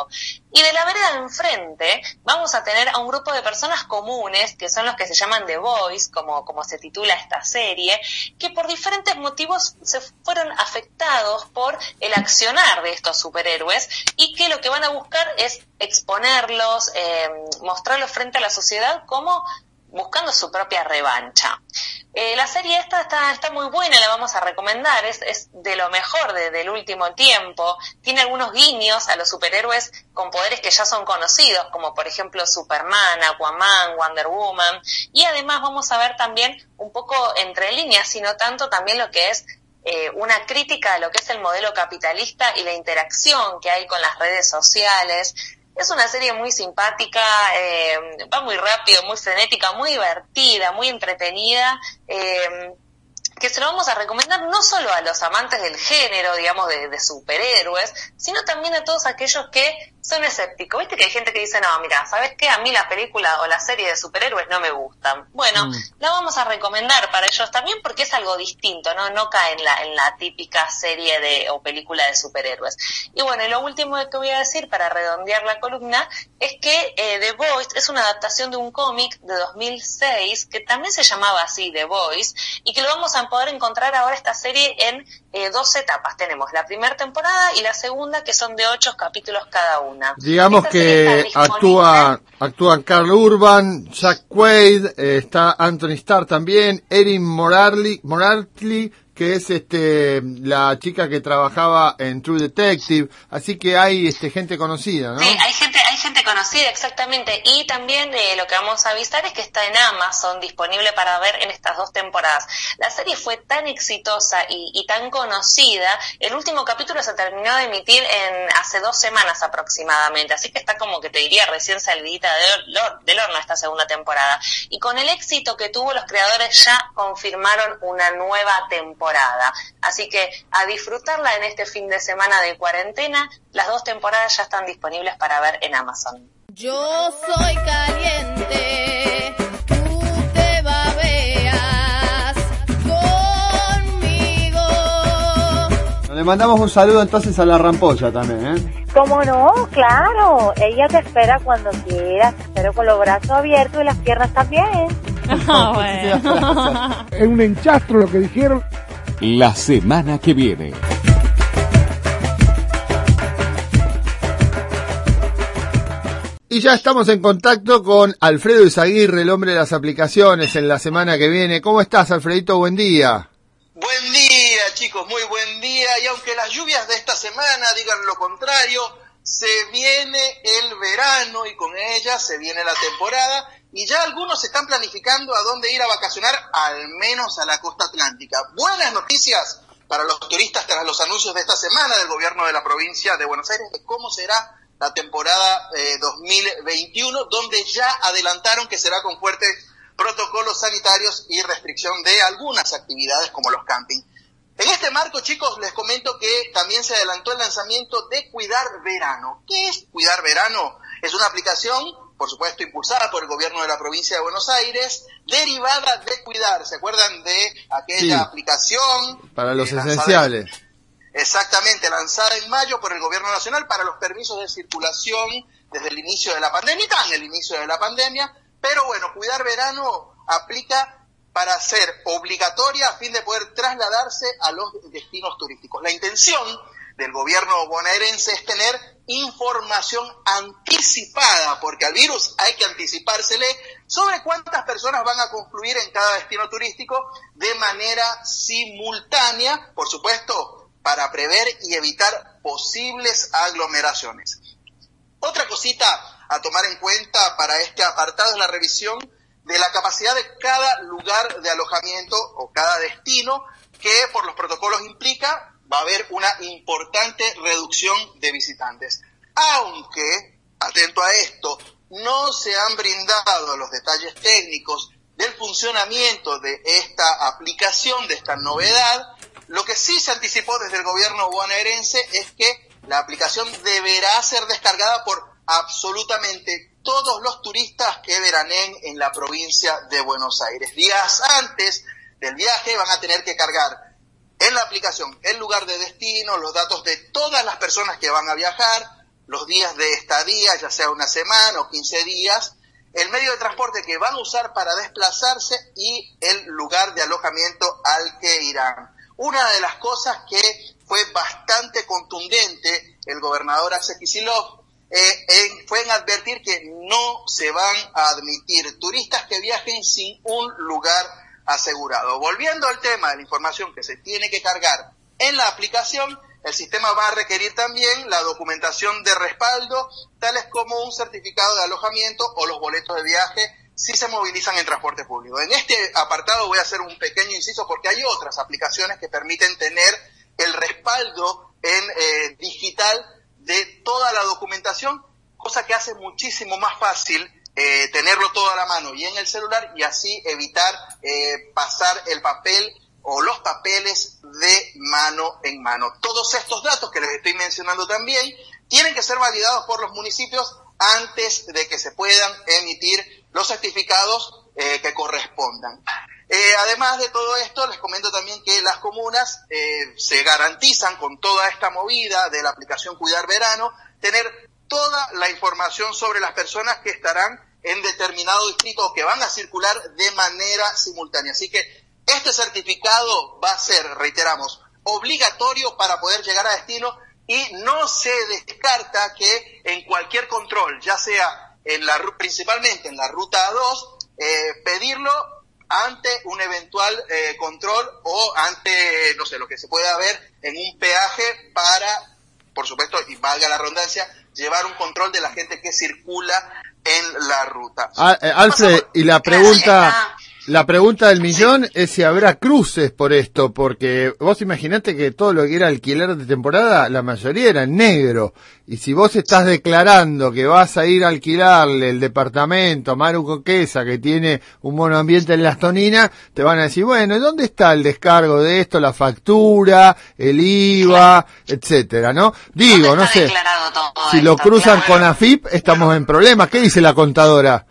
[SPEAKER 7] Y de la vereda de enfrente vamos a tener a un grupo de personas comunes, que son los que se llaman The Boys, como se titula esta serie, que por diferentes motivos se fueron afectados por el accionar de estos superhéroes y que lo que van a buscar es exponerlos, mostrarlos frente a la sociedad como buscando su propia revancha. La serie esta está muy buena, la vamos a recomendar, es de lo mejor del último tiempo, tiene algunos guiños a los superhéroes con poderes que ya son conocidos, como por ejemplo Superman, Aquaman, Wonder Woman, y además vamos a ver también un poco entre líneas, sino tanto también lo que es una crítica a lo que es el modelo capitalista y la interacción que hay con las redes sociales. Es una serie muy simpática, va muy rápido, muy frenética, muy divertida, muy entretenida, que se lo vamos a recomendar no solo a los amantes del género, digamos, de superhéroes, sino también a todos aquellos que son escépticos. Viste que hay gente que dice, no, mira, ¿sabes qué? A mí la película o la serie de superhéroes no me gustan. Bueno, la vamos a recomendar para ellos también porque es algo distinto, no cae en la típica serie o película de superhéroes. Y bueno, y lo último que voy a decir para redondear la columna es que The Boys es una adaptación de un cómic de 2006 que también se llamaba así, The Boys, y que lo vamos a poder encontrar ahora esta serie en 2 etapas. Tenemos la primera temporada y la segunda, que son de 8 capítulos cada una.
[SPEAKER 6] Digamos que actúan Carl Urban, Jack Quaid, está Anthony Starr también, Erin Morartley, que es la chica que trabajaba en True Detective, así que hay gente conocida, ¿no?
[SPEAKER 7] Sí, hay gente conocida, exactamente, y también lo que vamos a avisar es que está en Amazon, disponible para ver en estas 2 temporadas. La serie fue tan exitosa y tan conocida, el último capítulo se terminó de emitir hace 2 semanas aproximadamente, así que está como que te diría recién salidita del horno esta segunda temporada. Y con el éxito que tuvo, los creadores ya confirmaron una nueva temporada. Así que a disfrutarla en este fin de semana de cuarentena. Las 2 temporadas ya están disponibles para ver en Amazon.
[SPEAKER 14] Yo soy caliente, tú te babeas conmigo.
[SPEAKER 6] Le mandamos un saludo entonces a la Rampolla también, ¿eh?
[SPEAKER 15] ¿Cómo no? Claro, ella te espera cuando quieras, te espero con los brazos abiertos y las piernas también.
[SPEAKER 16] Bueno. Es un enchastro lo que dijeron.
[SPEAKER 3] La semana que viene.
[SPEAKER 6] Y ya estamos en contacto con Alfredo Izaguirre, el hombre de las aplicaciones, en la semana que viene. ¿Cómo estás, Alfredito? Buen día.
[SPEAKER 17] Buen día, chicos, muy buen día. Y aunque las lluvias de esta semana digan lo contrario, se viene el verano y con ella se viene la temporada. Y ya algunos están planificando a dónde ir a vacacionar, al menos a la costa atlántica. Buenas noticias para los turistas tras los anuncios de esta semana del gobierno de la provincia de Buenos Aires de cómo será la temporada 2021, donde ya adelantaron que será con fuertes protocolos sanitarios y restricción de algunas actividades como los campings. En este marco, chicos, les comento que también se adelantó el lanzamiento de Cuidar Verano. ¿Qué es Cuidar Verano? Es una aplicación, por supuesto, impulsada por el gobierno de la provincia de Buenos Aires, derivada de Cuidar. ¿Se acuerdan de aquella aplicación?
[SPEAKER 6] Para los esenciales.
[SPEAKER 17] Exactamente, lanzada en mayo por el gobierno nacional para los permisos de circulación desde el inicio de la pandemia, pero bueno, Cuidar Verano aplica para ser obligatoria a fin de poder trasladarse a los destinos turísticos. La intención del gobierno bonaerense es tener información anticipada, porque al virus hay que anticipársele, sobre cuántas personas van a confluir en cada destino turístico de manera simultánea, por supuesto, para prever y evitar posibles aglomeraciones. Otra cosita a tomar en cuenta para este apartado es la revisión de la capacidad de cada lugar de alojamiento o cada destino, que por los protocolos implica va a haber una importante reducción de visitantes. Aunque, atento a esto, no se han brindado los detalles técnicos del funcionamiento de esta aplicación, de esta novedad, lo que sí se anticipó desde el gobierno bonaerense es que la aplicación deberá ser descargada por absolutamente todos los turistas que veraneen en la provincia de Buenos Aires. Días antes del viaje van a tener que cargar en la aplicación el lugar de destino, los datos de todas las personas que van a viajar, los días de estadía, ya sea una semana o 15 días, el medio de transporte que van a usar para desplazarse y el lugar de alojamiento al que irán. Una de las cosas que fue bastante contundente el gobernador Axel Kicillof fue en advertir que no se van a admitir turistas que viajen sin un lugar asegurado. Volviendo al tema de la información que se tiene que cargar en la aplicación, el sistema va a requerir también la documentación de respaldo, tales como un certificado de alojamiento o los boletos de viaje si se movilizan en transporte público. En este apartado voy a hacer un pequeño inciso porque hay otras aplicaciones que permiten tener el respaldo en digital de toda la documentación, cosa que hace muchísimo más fácil tenerlo todo a la mano y en el celular y así evitar pasar el papel o los papeles de mano en mano. Todos estos datos que les estoy mencionando también tienen que ser validados por los municipios antes de que se puedan emitir los certificados que correspondan. Además de todo esto, les comento también que las comunas se garantizan con toda esta movida de la aplicación Cuidar Verano, tener toda la información sobre las personas que estarán en determinado distrito o que van a circular de manera simultánea. Así que este certificado va a ser, reiteramos, obligatorio para poder llegar a destino y no se descarta que en cualquier control, ya sea principalmente en la ruta 2, pedirlo ante un eventual control o ante, no sé, lo que se pueda ver en un peaje para, por supuesto, y valga la redundancia, llevar un control de la gente que circula en la ruta.
[SPEAKER 6] Alfred, y la pregunta del millón es si habrá cruces por esto, porque vos imaginate que todo lo que era alquiler de temporada, la mayoría era en negro, y si vos estás declarando que vas a ir a alquilarle el departamento a Maru Coquesa, que tiene un monoambiente en Las Toninas, te van a decir, bueno, ¿y dónde está el descargo de esto, la factura, el IVA, etcétera, no? Digo, no sé, si lo cruzan con AFIP, estamos en problemas. ¿Qué dice la contadora?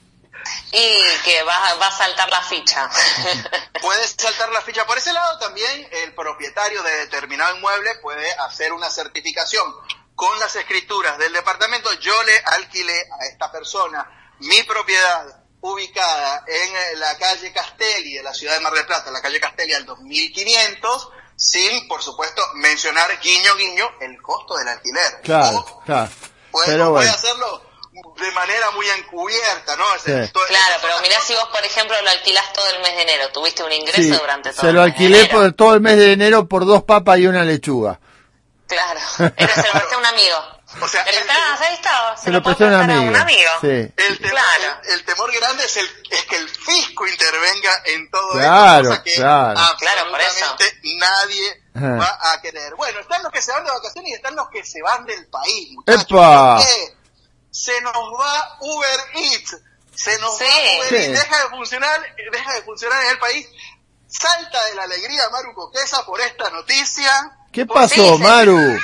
[SPEAKER 7] Y que va a saltar la ficha.
[SPEAKER 17] Puede saltar la ficha. Por ese lado también el propietario de determinado inmueble puede hacer una certificación con las escrituras del departamento. Yo le alquilé a esta persona mi propiedad ubicada en la calle Castelli de la ciudad de Mar del Plata, la calle Castelli al 2500, sin, por supuesto, mencionar guiño guiño el costo del alquiler.
[SPEAKER 6] Claro.
[SPEAKER 17] Puede hacerlo de manera muy encubierta, ¿no?
[SPEAKER 6] Sí.
[SPEAKER 7] Claro, pero mirá si vos, por ejemplo, lo alquilás todo el mes de enero, tuviste un ingreso durante todo
[SPEAKER 6] el mes. Se lo alquilé por todo el mes de enero por 2 papas y una lechuga.
[SPEAKER 7] Claro, pero se lo presté a un amigo.
[SPEAKER 17] O sea,
[SPEAKER 7] se lo presté a un amigo.
[SPEAKER 6] Sí.
[SPEAKER 17] El temor grande es que el fisco intervenga en todo
[SPEAKER 6] esto,
[SPEAKER 17] cosa que absolutamente nadie va a querer. Bueno, están los que se van de vacaciones y están los que se van del país, muchachos.
[SPEAKER 6] ¡Epa!
[SPEAKER 17] Se nos va Uber Eats, deja de funcionar en el país. Salta de la alegría Maru Coquesa por esta noticia.
[SPEAKER 6] ¿Qué pasó, Maru?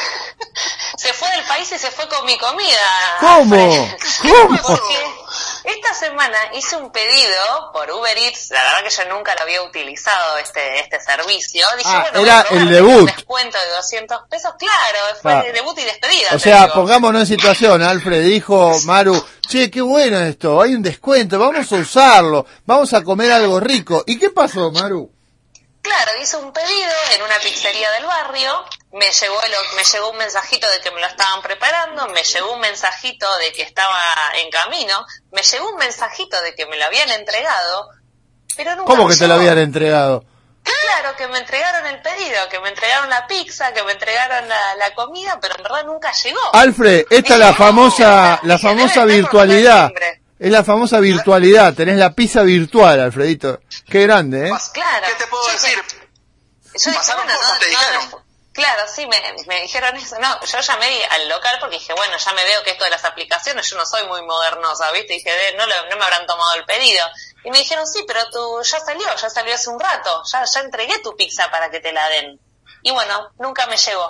[SPEAKER 7] Se fue del país y se fue con mi comida.
[SPEAKER 6] ¿Cómo?
[SPEAKER 7] Porque esta semana hice un pedido por Uber Eats, la verdad que yo nunca lo había utilizado este servicio. Dije,
[SPEAKER 6] era el debut.
[SPEAKER 7] Un descuento de 200 pesos, claro, fue el debut y despedida.
[SPEAKER 6] O sea, pongámonos en situación, Alfred dijo, Maru, che, qué bueno esto, hay un descuento, vamos a usarlo, vamos a comer algo rico. ¿Y qué pasó, Maru?
[SPEAKER 7] Claro, hice un pedido en una pizzería del barrio, me llegó un mensajito de que me lo estaban preparando, me llegó un mensajito de que estaba en camino, me llegó un mensajito de que me lo habían entregado, pero nunca.
[SPEAKER 6] ¿Cómo que te lo habían entregado?
[SPEAKER 7] Claro, que me entregaron el pedido, que me entregaron la pizza, que me entregaron la comida, pero en verdad nunca llegó.
[SPEAKER 6] Alfred, esta es la famosa virtualidad. Es la famosa virtualidad, tenés la pizza virtual, Alfredito. Qué grande, ¿eh?
[SPEAKER 7] Claro.
[SPEAKER 17] ¿Qué te puedo decir?
[SPEAKER 7] Yo dije, bueno, claro, sí, me dijeron eso. No, yo llamé al local porque dije, bueno, ya me veo que esto de las aplicaciones, yo no soy muy modernosa, ¿viste? Dije, no me habrán tomado el pedido. Y me dijeron, sí, pero ya salió hace un rato, ya entregué tu pizza para que te la den. Y bueno, nunca me llegó.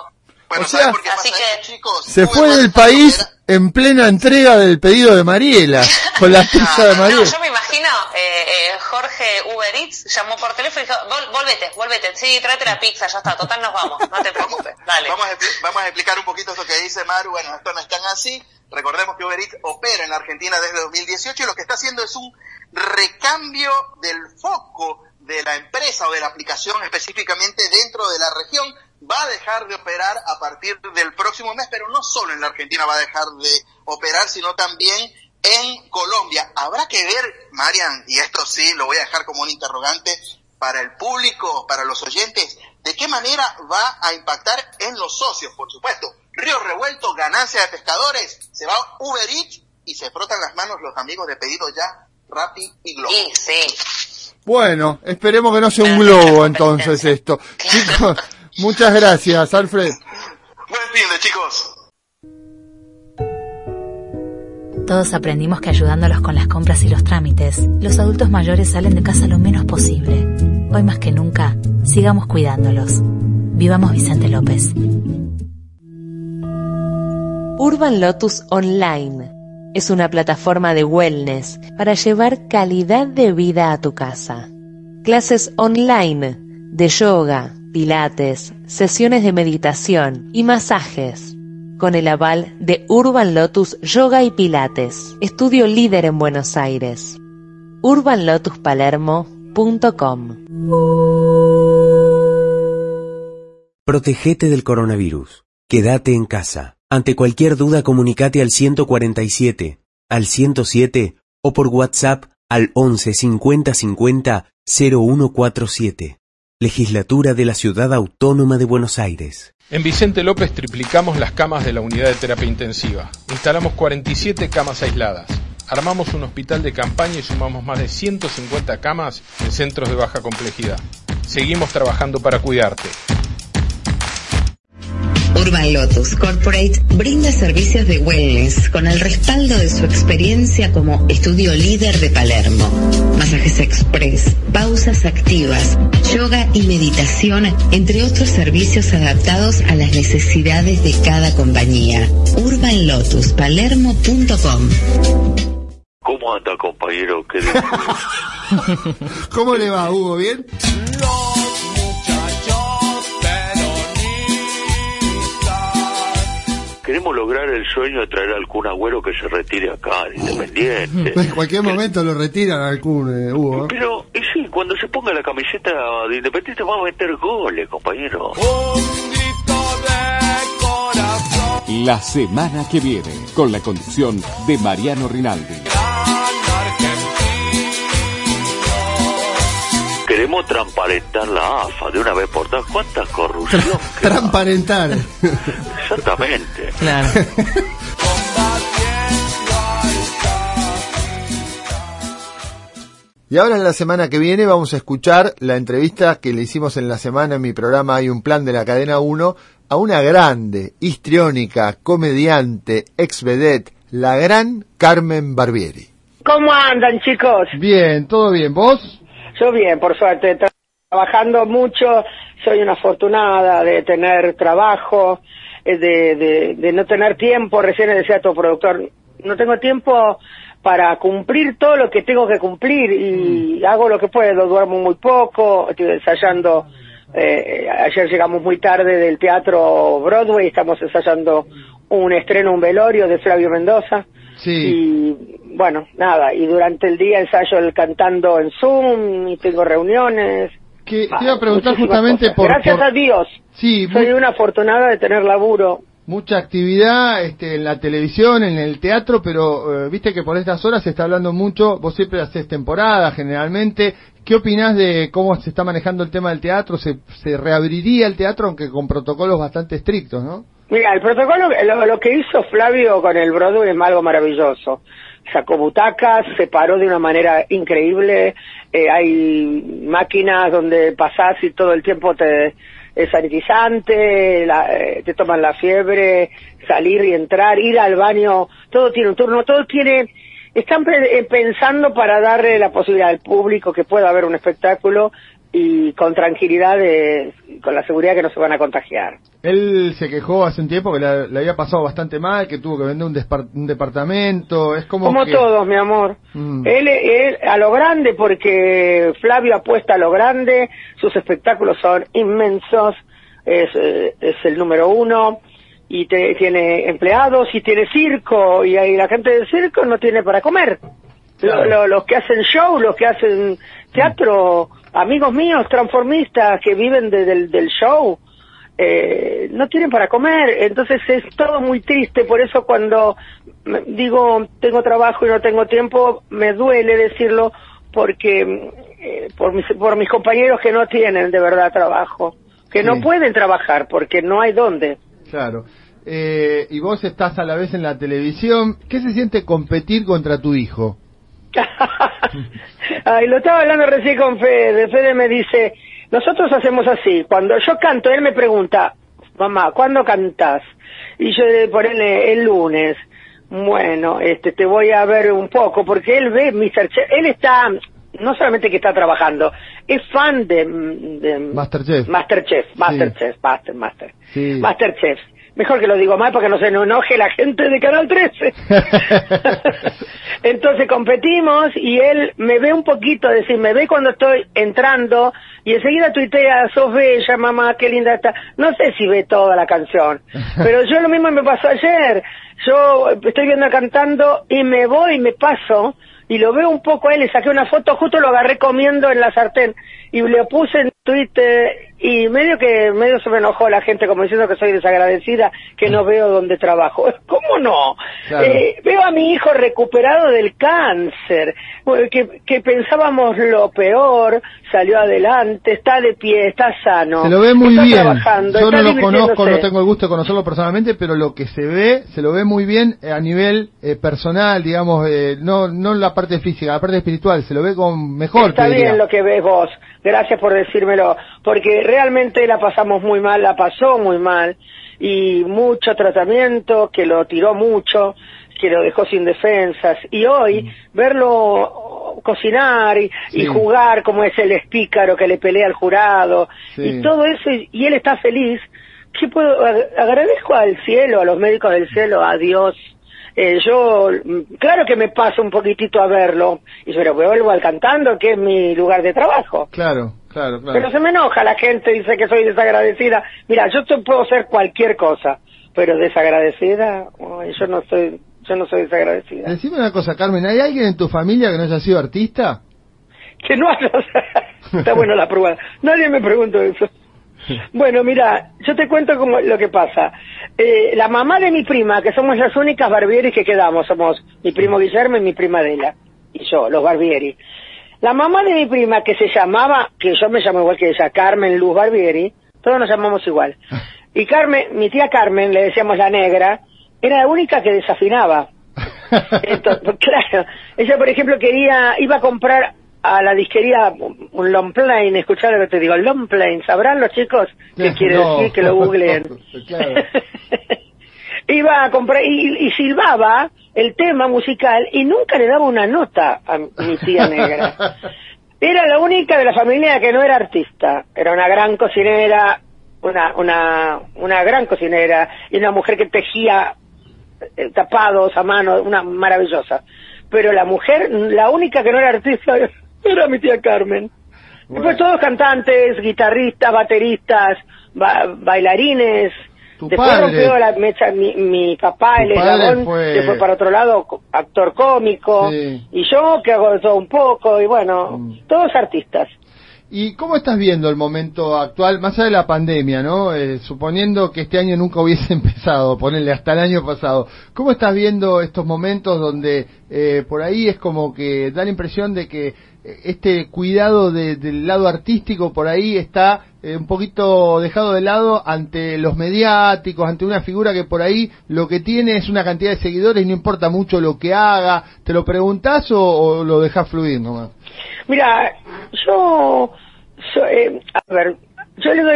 [SPEAKER 17] Bueno,
[SPEAKER 6] o sea,
[SPEAKER 17] así que, chicos,
[SPEAKER 6] se fue del país en plena entrega del pedido de Mariela, con la pizza de Mariela.
[SPEAKER 7] No, yo me imagino, Jorge Uber Eats llamó por teléfono y dijo, volvete, sí, tráete la pizza, ya está, total nos vamos, no te preocupes, dale.
[SPEAKER 17] Vamos a explicar un poquito esto que dice Maru. Bueno, esto no es tan así. Recordemos que Uber Eats opera en la Argentina desde 2018 y lo que está haciendo es un recambio del foco de la empresa o de la aplicación específicamente dentro de la región. Va a dejar de operar a partir del próximo mes, pero no solo en la Argentina va a dejar de operar, sino también en Colombia. Habrá que ver, Marian, y esto sí lo voy a dejar como un interrogante para el público, para los oyentes, de qué manera va a impactar en los socios, por supuesto. Río Revuelto, ganancia de pescadores, se va Uber Eats y se frotan las manos los amigos de Pedido Ya, Rappi y Globo.
[SPEAKER 7] Sí.
[SPEAKER 6] Bueno, esperemos que no sea un globo entonces esto. Chicos, muchas gracias, Alfred.
[SPEAKER 17] Buen fin de, chicos.
[SPEAKER 9] Todos aprendimos que ayudándolos con las compras y los trámites, los adultos mayores salen de casa lo menos posible. Hoy más que nunca, sigamos cuidándolos. Vivamos Vicente López.
[SPEAKER 2] Urban Lotus Online es una plataforma de wellness para llevar calidad de vida a tu casa. Clases online de yoga, pilates, sesiones de meditación y masajes, con el aval de Urban Lotus Yoga y Pilates, estudio líder en Buenos Aires. urbanlotuspalermo.com.
[SPEAKER 10] Protegete del coronavirus. Quédate en casa. Ante cualquier duda, comunicate al 147, al 107 o por WhatsApp al 11 50 50 0147. Legislatura de la Ciudad Autónoma de Buenos Aires.
[SPEAKER 11] En Vicente López triplicamos las camas de la unidad de terapia intensiva. Instalamos 47 camas aisladas. Armamos un hospital de campaña y sumamos más de 150 camas en centros de baja complejidad. Seguimos trabajando para cuidarte.
[SPEAKER 12] Urban Lotus Corporate brinda servicios de wellness con el respaldo de su experiencia como estudio líder de Palermo. Masajes express, pausas activas, yoga y meditación, entre otros servicios adaptados a las necesidades de cada compañía. urbanlotuspalermo.com.
[SPEAKER 18] ¿Cómo anda, compañero?
[SPEAKER 6] ¿Cómo le va, Hugo? ¿Bien?
[SPEAKER 18] Queremos lograr el sueño de traer al Kun Agüero que se retire acá, en Independiente.
[SPEAKER 6] En cualquier momento lo retiran al Kun, Hugo.
[SPEAKER 18] Pero, y sí, cuando se ponga la camiseta de Independiente va a meter goles, compañero.
[SPEAKER 3] La semana que viene, con la conducción de Mariano Rinaldi.
[SPEAKER 18] Queremos transparentar la AFA de una vez por todas. ¿Cuánta corrupción?
[SPEAKER 6] Transparentar.
[SPEAKER 18] Exactamente.
[SPEAKER 2] Claro.
[SPEAKER 6] Y ahora en la semana que viene vamos a escuchar la entrevista que le hicimos en la semana en mi programa Hay un plan de la Cadena 1 a una grande, histriónica, comediante, ex vedette, la gran Carmen Barbieri.
[SPEAKER 19] ¿Cómo andan, chicos?
[SPEAKER 6] Bien, todo bien. ¿Vos?
[SPEAKER 19] Yo bien, por suerte, trabajando mucho, soy una afortunada de tener trabajo, de no tener tiempo. Recién le decía a tu productor, no tengo tiempo para cumplir todo lo que tengo que cumplir y hago lo que puedo, duermo muy poco, estoy ensayando, ayer llegamos muy tarde del Teatro Broadway, estamos ensayando un estreno, un velorio de Flavio Mendoza.
[SPEAKER 6] Sí.
[SPEAKER 19] Y bueno, nada, y durante el día ensayo el cantando en Zoom y tengo reuniones.
[SPEAKER 6] Te iba a preguntar justamente
[SPEAKER 19] Gracias a Dios.
[SPEAKER 6] Sí,
[SPEAKER 19] soy una afortunada de tener laburo.
[SPEAKER 6] Mucha actividad en la televisión, en el teatro, pero viste que por estas horas se está hablando mucho, vos siempre haces temporada generalmente. ¿Qué opinás de cómo se está manejando el tema del teatro? ¿Se reabriría el teatro, aunque con protocolos bastante estrictos, no?
[SPEAKER 19] Mira, el protocolo, lo que hizo Flavio con el Broadway es algo maravilloso. Sacó butacas, se paró de una manera increíble, hay máquinas donde pasás y todo el tiempo es sanitizante, te toman la fiebre, salir y entrar, ir al baño, todo tiene un turno, están pensando para darle la posibilidad al público que pueda haber un espectáculo y con tranquilidad, con la seguridad que no se van a contagiar.
[SPEAKER 6] Él se quejó hace un tiempo que le había pasado bastante mal, que tuvo que vender un departamento, es como que...
[SPEAKER 19] todos, mi amor. Él a lo grande, porque Flavio apuesta a lo grande, sus espectáculos son inmensos, es el número 1, y tiene empleados, y tiene circo, y ahí la gente del circo no tiene para comer. Claro. Los que hacen show, los que hacen teatro, amigos míos transformistas que viven del show, no tienen para comer. Entonces es todo muy triste. Por eso cuando digo tengo trabajo y no tengo tiempo, me duele decirlo, porque por mis compañeros que no tienen de verdad trabajo, que no pueden trabajar porque no hay dónde.
[SPEAKER 6] Claro. Y vos estás a la vez en la televisión. ¿Qué se siente competir contra tu hijo?
[SPEAKER 19] Ay, lo estaba hablando recién con Fede. Fede me dice, nosotros hacemos así, cuando yo canto, él me pregunta, mamá, ¿cuándo cantás? Y yo le ponele el lunes. Bueno, te voy a ver un poco, porque él ve MasterChef, él está, no solamente que está trabajando, es fan de
[SPEAKER 6] MasterChef.
[SPEAKER 19] MasterChef. Mejor que lo digo mal porque no se enoje la gente de Canal 13. Entonces competimos y él me ve un poquito, es decir, me ve cuando estoy entrando y enseguida tuitea, sos bella, mamá, qué linda está. No sé si ve toda la canción, pero yo lo mismo me pasó ayer. Yo estoy viendo cantando y me voy y me paso y lo veo un poco a él, le saqué una foto, justo lo agarré comiendo en la sartén y le puse en Twitter y medio se me enojó la gente como diciendo que soy desagradecida, que no veo dónde trabajo. ¿Cómo no? Claro. Veo a mi hijo recuperado del cáncer, que pensábamos lo peor, salió adelante, está de pie, está sano.
[SPEAKER 6] Se lo ve muy bien. Yo no lo conozco, no tengo el gusto de conocerlo personalmente, pero lo que se lo ve muy bien a nivel personal, digamos, no la parte física, la parte espiritual, se lo ve con mejor.
[SPEAKER 19] Está bien lo que ves vos, gracias por decírmelo, porque realmente la pasó muy mal, y mucho tratamiento, que lo tiró mucho, que lo dejó sin defensas, y hoy verlo cocinar y jugar como es el espícaro que le pelea al jurado, y todo eso, y él está feliz. ¿Qué puedo? Agradezco al cielo, a los médicos del cielo, a Dios. Yo, claro que me paso un poquitito a verlo, y pero vuelvo al cantando, que es mi lugar de trabajo.
[SPEAKER 6] Claro.
[SPEAKER 19] Pero se me enoja la gente, dice que soy desagradecida. Mira, yo puedo ser cualquier cosa, pero desagradecida, yo no soy desagradecida.
[SPEAKER 6] Decime una cosa, Carmen, ¿hay alguien en tu familia que no haya sido artista?
[SPEAKER 19] Que no haya... Está bueno la prueba. Nadie me preguntó eso. Bueno, mira, yo te cuento como lo que pasa. La mamá de mi prima, que somos las únicas Barbieri que quedamos, somos mi primo Guillermo y mi prima Adela, y yo, los Barbieri. La mamá de mi prima, que se llamaba, que yo me llamo igual que ella, Carmen Luz Barbieri, todos nos llamamos igual. Y Carmen, mi tía Carmen, le decíamos la negra, era la única que desafinaba. Entonces, claro, ella por ejemplo iba a comprar a la disquería un long plane, escuchá lo que te digo, long plane, ¿sabrán los chicos qué quiere decir? Que lo googleen. Claro. Iba a comprar y silbaba el tema musical y nunca le daba una nota a mi tía negra. Era la única de la familia que no era artista, era una gran cocinera, una gran cocinera y una mujer que tejía tapados a mano, una maravillosa. Pero la mujer, la única que no era artista era mi tía Carmen. Bueno. Después todos cantantes, guitarristas, bateristas, bailarines. Después rompió la mecha mi papá, el Elagón, que fue para otro lado, actor cómico, y yo que hago de todo un poco, y bueno, todos artistas.
[SPEAKER 6] ¿Y cómo estás viendo el momento actual, más allá de la pandemia, ¿no? Suponiendo que este año nunca hubiese empezado, ponerle hasta el año pasado, ¿cómo estás viendo estos momentos donde por ahí es como que da la impresión de que este cuidado del lado artístico por ahí está un poquito dejado de lado ante los mediáticos, ante una figura que por ahí lo que tiene es una cantidad de seguidores y no importa mucho lo que haga? ¿Te lo preguntás o lo dejás fluir nomás?
[SPEAKER 19] Mira, yo le doy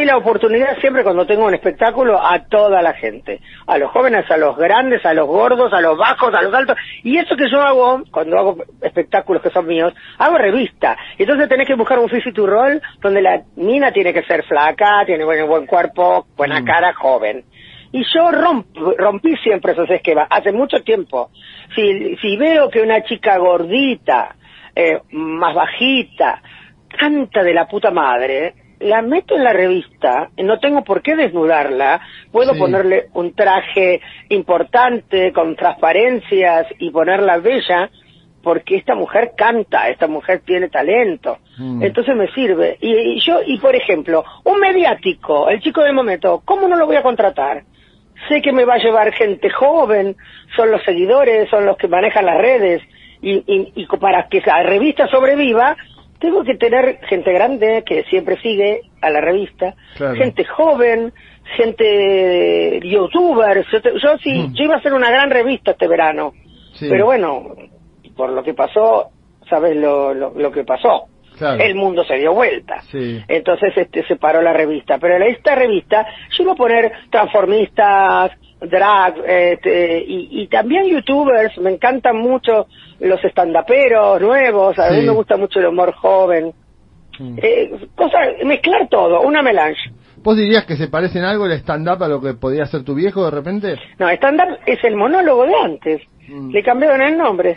[SPEAKER 19] la oportunidad siempre cuando tengo un espectáculo a toda la gente, a los jóvenes, a los grandes, a los gordos, a los bajos, a los altos, y eso que yo hago, cuando hago espectáculos que son míos, hago revista, entonces tenés que buscar un physique role donde la mina tiene que ser flaca, tiene buen cuerpo, buena cara, joven. Y yo rompí siempre esos esquemas, hace mucho tiempo. Si veo que una chica gordita, más bajita, canta de la puta madre, la meto en la revista, no tengo por qué desnudarla, puedo ponerle un traje importante, con transparencias, y ponerla bella, porque esta mujer canta, esta mujer tiene talento, entonces me sirve. Y por ejemplo, un mediático, el chico del momento, ¿cómo no lo voy a contratar? Sé que me va a llevar gente joven, son los seguidores, son los que manejan las redes, y para que la revista sobreviva, tengo que tener gente grande que siempre sigue a la revista, gente joven, gente youtubers. Yo iba a hacer una gran revista este verano, pero bueno, por lo que pasó, sabes lo que pasó. El mundo se dio vuelta. Entonces se paró la revista. Pero en esta revista yo iba a poner transformistas, drag, y también youtubers. Me encantan mucho los estandaperos nuevos. A mí me gusta mucho el humor joven. Mezclar todo, una melange.
[SPEAKER 6] ¿Vos dirías que se parece en algo el stand-up a lo que podía hacer tu viejo de repente?
[SPEAKER 19] No, stand-up es el monólogo de antes. Le cambiaron el nombre.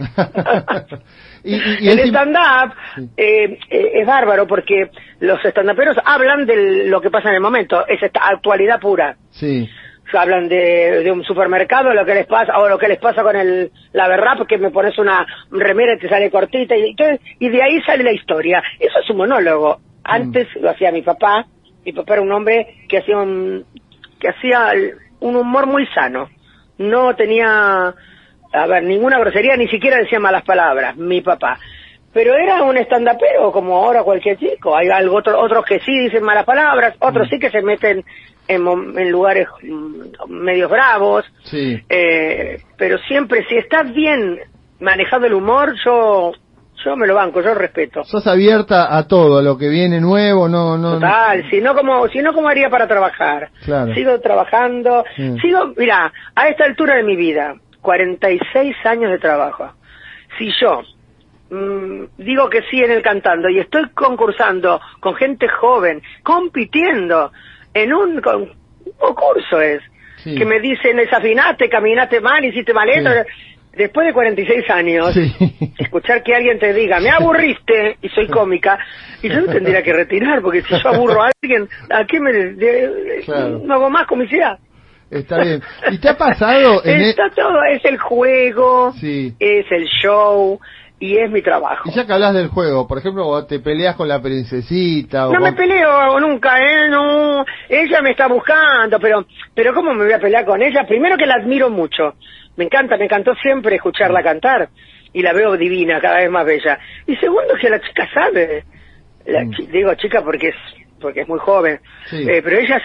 [SPEAKER 19] y el stand-up es bárbaro porque los stand-uperos hablan de lo que pasa en el momento. Es esta actualidad pura. Hablan de un supermercado, lo que les pasa, o lo que les pasa con la berrap, que me pones una remera y te sale cortita, y de ahí sale la historia. Eso es un monólogo. Antes lo hacía mi papá. Mi papá era un hombre que hacía un humor muy sano. No tenía, ninguna grosería, ni siquiera decía malas palabras, mi papá. Pero era un estandapero como ahora cualquier chico. Hay otros que sí dicen malas palabras, otros sí que se meten en lugares medios bravos. Pero siempre, si estás bien manejando el humor, yo me lo banco, yo respeto.
[SPEAKER 6] Sos abierta a todo, a lo que viene nuevo, no.
[SPEAKER 19] Total, si no como haría para trabajar. Sigo trabajando, mirá, a esta altura de mi vida, 46 años de trabajo. Si yo digo que sí en el cantando y estoy concursando con gente joven, compitiendo en un concurso que me dicen desafinaste, caminaste mal, hiciste mal esto. Después de 46 años, escuchar que alguien te diga, me aburriste, y soy cómica, y yo no tendría que retirar, porque si yo aburro a alguien, ¿a qué no hago más comicidad?
[SPEAKER 6] Está bien. ¿Y te ha pasado?
[SPEAKER 19] Está todo, es el juego, es el show, y es mi trabajo.
[SPEAKER 6] Y ya que hablas del juego, por ejemplo, cuando te peleas con la princesita...
[SPEAKER 19] No me peleo nunca, no, ella me está buscando, pero ¿cómo me voy a pelear con ella? Primero que la admiro mucho. Me encantó siempre escucharla cantar y la veo divina, cada vez más bella. Y segundo que la chica sabe, digo chica porque es muy joven, pero ella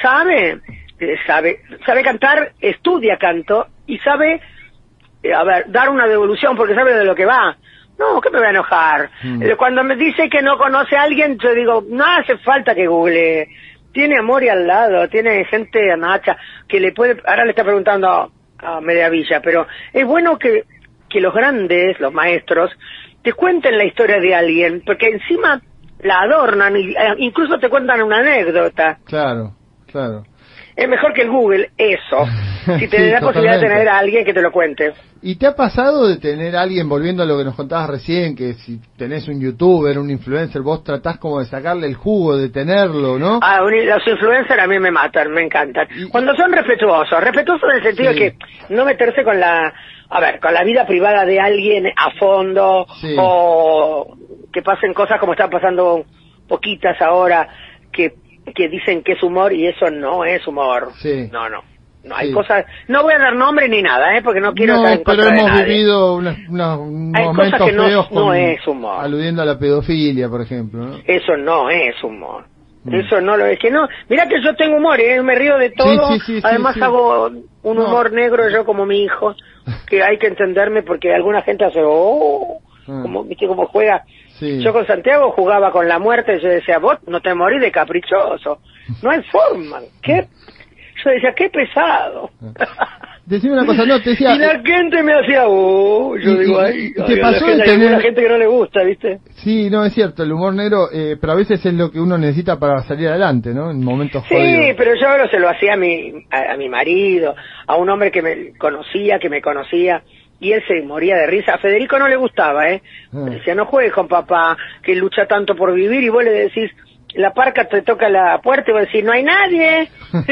[SPEAKER 19] sabe cantar, estudia canto y sabe, dar una devolución porque sabe de lo que va. No, ¿qué me voy a enojar? Cuando me dice que no conoce a alguien, yo digo, no hace falta que google. Tiene a Mori al lado, tiene gente a Nacha que le puede, ahora le está preguntando a Mediavilla, pero es bueno que los grandes, los maestros, te cuenten la historia de alguien, porque encima la adornan y incluso te cuentan una anécdota.
[SPEAKER 6] Claro.
[SPEAKER 19] Es mejor que el Google, eso, si te da la posibilidad de tener a alguien que te lo cuente.
[SPEAKER 6] ¿Y te ha pasado de tener a alguien, volviendo a lo que nos contabas recién, que si tenés un youtuber, un influencer, vos tratás como de sacarle el jugo, de tenerlo, ¿no?
[SPEAKER 19] Los influencers a mí me matan, me encantan. Cuando son respetuosos en el sentido de que no meterse con la vida privada de alguien a fondo, o que pasen cosas como están pasando poquitas ahora, que dicen que es humor y eso no es humor. No, hay cosas, no voy a dar nombre ni nada, porque no quiero estar en contra de nadie.
[SPEAKER 6] Pero hemos vivido unos momentos
[SPEAKER 19] que
[SPEAKER 6] feos
[SPEAKER 19] no es humor.
[SPEAKER 6] Aludiendo a la pedofilia, por ejemplo, ¿no?
[SPEAKER 19] Eso no es humor. Eso no lo es. Que no, mirá que yo tengo humor, me río de todo. Además hago un humor negro yo como mi hijo, que hay que entenderme porque alguna gente hace ¿Viste cómo juega?
[SPEAKER 6] Sí.
[SPEAKER 19] Yo con Santiago jugaba con la muerte, yo decía, vos no te morís de caprichoso, no hay forma. Yo decía, qué pesado.
[SPEAKER 6] Decime una cosa, no, te decía...
[SPEAKER 19] Y la gente me hacía, yo digo, ay,
[SPEAKER 6] ¿te pasó
[SPEAKER 19] hay
[SPEAKER 6] de tener...
[SPEAKER 19] alguna gente que no le gusta, ¿viste?
[SPEAKER 6] Sí, no, es cierto, el humor negro, pero a veces es lo que uno necesita para salir adelante, ¿no? En momentos jodidos.
[SPEAKER 19] Sí, pero yo se lo hacía a mi marido, a un hombre que me conocía, y él se moría de risa. A Federico no le gustaba, Me decía, no juegues con papá, que lucha tanto por vivir, y vos le decís, la parca te toca la puerta y vos decís, no hay nadie.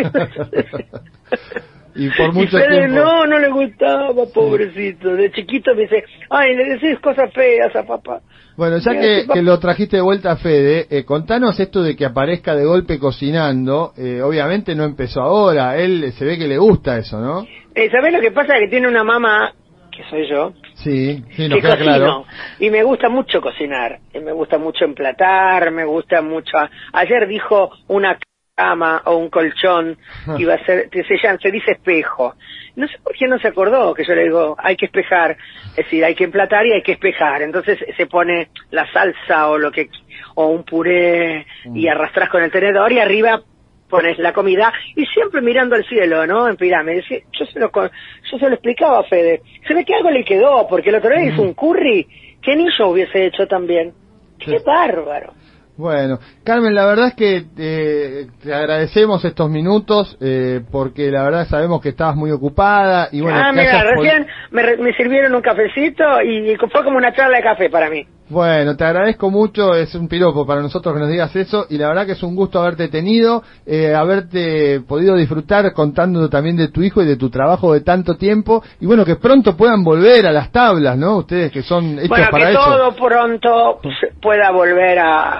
[SPEAKER 6] Y por mucho
[SPEAKER 19] Fede,
[SPEAKER 6] tiempo...
[SPEAKER 19] no le gustaba, pobrecito. De chiquito me dice, ay, le decís cosas feas a papá.
[SPEAKER 6] Bueno, ya que lo trajiste de vuelta a Fede, contanos esto de que aparezca de golpe cocinando. Obviamente no empezó ahora, él se ve que le gusta eso, ¿no?
[SPEAKER 19] ¿Sabés lo que pasa? Que tiene una mamá, que soy yo,
[SPEAKER 6] sí, nos
[SPEAKER 19] que
[SPEAKER 6] queda
[SPEAKER 19] cocino,
[SPEAKER 6] claro.
[SPEAKER 19] Y me gusta mucho cocinar, me gusta mucho emplatar, me gusta mucho... Ayer dijo una cama o un colchón que iba a ser, se dice espejo. No sé por qué no se acordó que yo le digo, hay que espejar, es decir, hay que emplatar y hay que espejar. Entonces se pone la salsa o un puré y arrastrás con el tenedor y arriba pones la comida y siempre mirando al cielo, ¿no? En pirámide. Yo se lo explicaba a Fede. Se ve que algo le quedó, porque el otro día hizo un curry que ni yo hubiese hecho también. ¡Qué bárbaro!
[SPEAKER 6] Bueno, Carmen, la verdad es que te agradecemos estos minutos, porque la verdad sabemos que estabas muy ocupada y bueno...
[SPEAKER 19] mira, recién me sirvieron un cafecito y fue como una charla de café para mí.
[SPEAKER 6] Bueno, te agradezco mucho, es un piropo para nosotros que nos digas eso, y la verdad que es un gusto haberte tenido, haberte podido disfrutar contando también de tu hijo y de tu trabajo de tanto tiempo, y bueno, que pronto puedan volver a las tablas, ¿no? Ustedes que son hechos para eso.
[SPEAKER 19] Bueno, que todo pronto pueda volver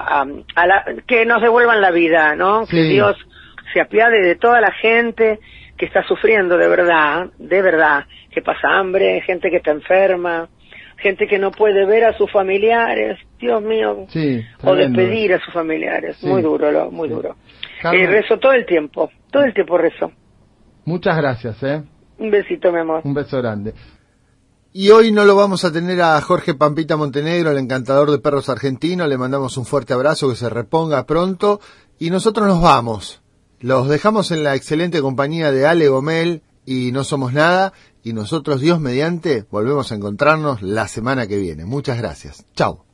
[SPEAKER 19] que nos devuelvan la vida, ¿no?
[SPEAKER 6] Sí.
[SPEAKER 19] Que Dios se apiade de toda la gente que está sufriendo de verdad, que pasa hambre, gente que está enferma, gente que no puede ver a sus familiares, Dios mío,
[SPEAKER 6] sí,
[SPEAKER 19] o despedir a sus familiares, sí. Muy duro, muy duro. Rezo todo el tiempo rezo.
[SPEAKER 6] Muchas gracias,
[SPEAKER 19] Un besito, mi amor.
[SPEAKER 6] Un beso grande. Y hoy no lo vamos a tener a Jorge Pampita Montenegro, el encantador de perros argentino, le mandamos un fuerte abrazo, que se reponga pronto, y nosotros nos vamos. Los dejamos en la excelente compañía de Ale Gomel y No Somos Nada, y nosotros, Dios mediante, volvemos a encontrarnos la semana que viene. Muchas gracias. Chau.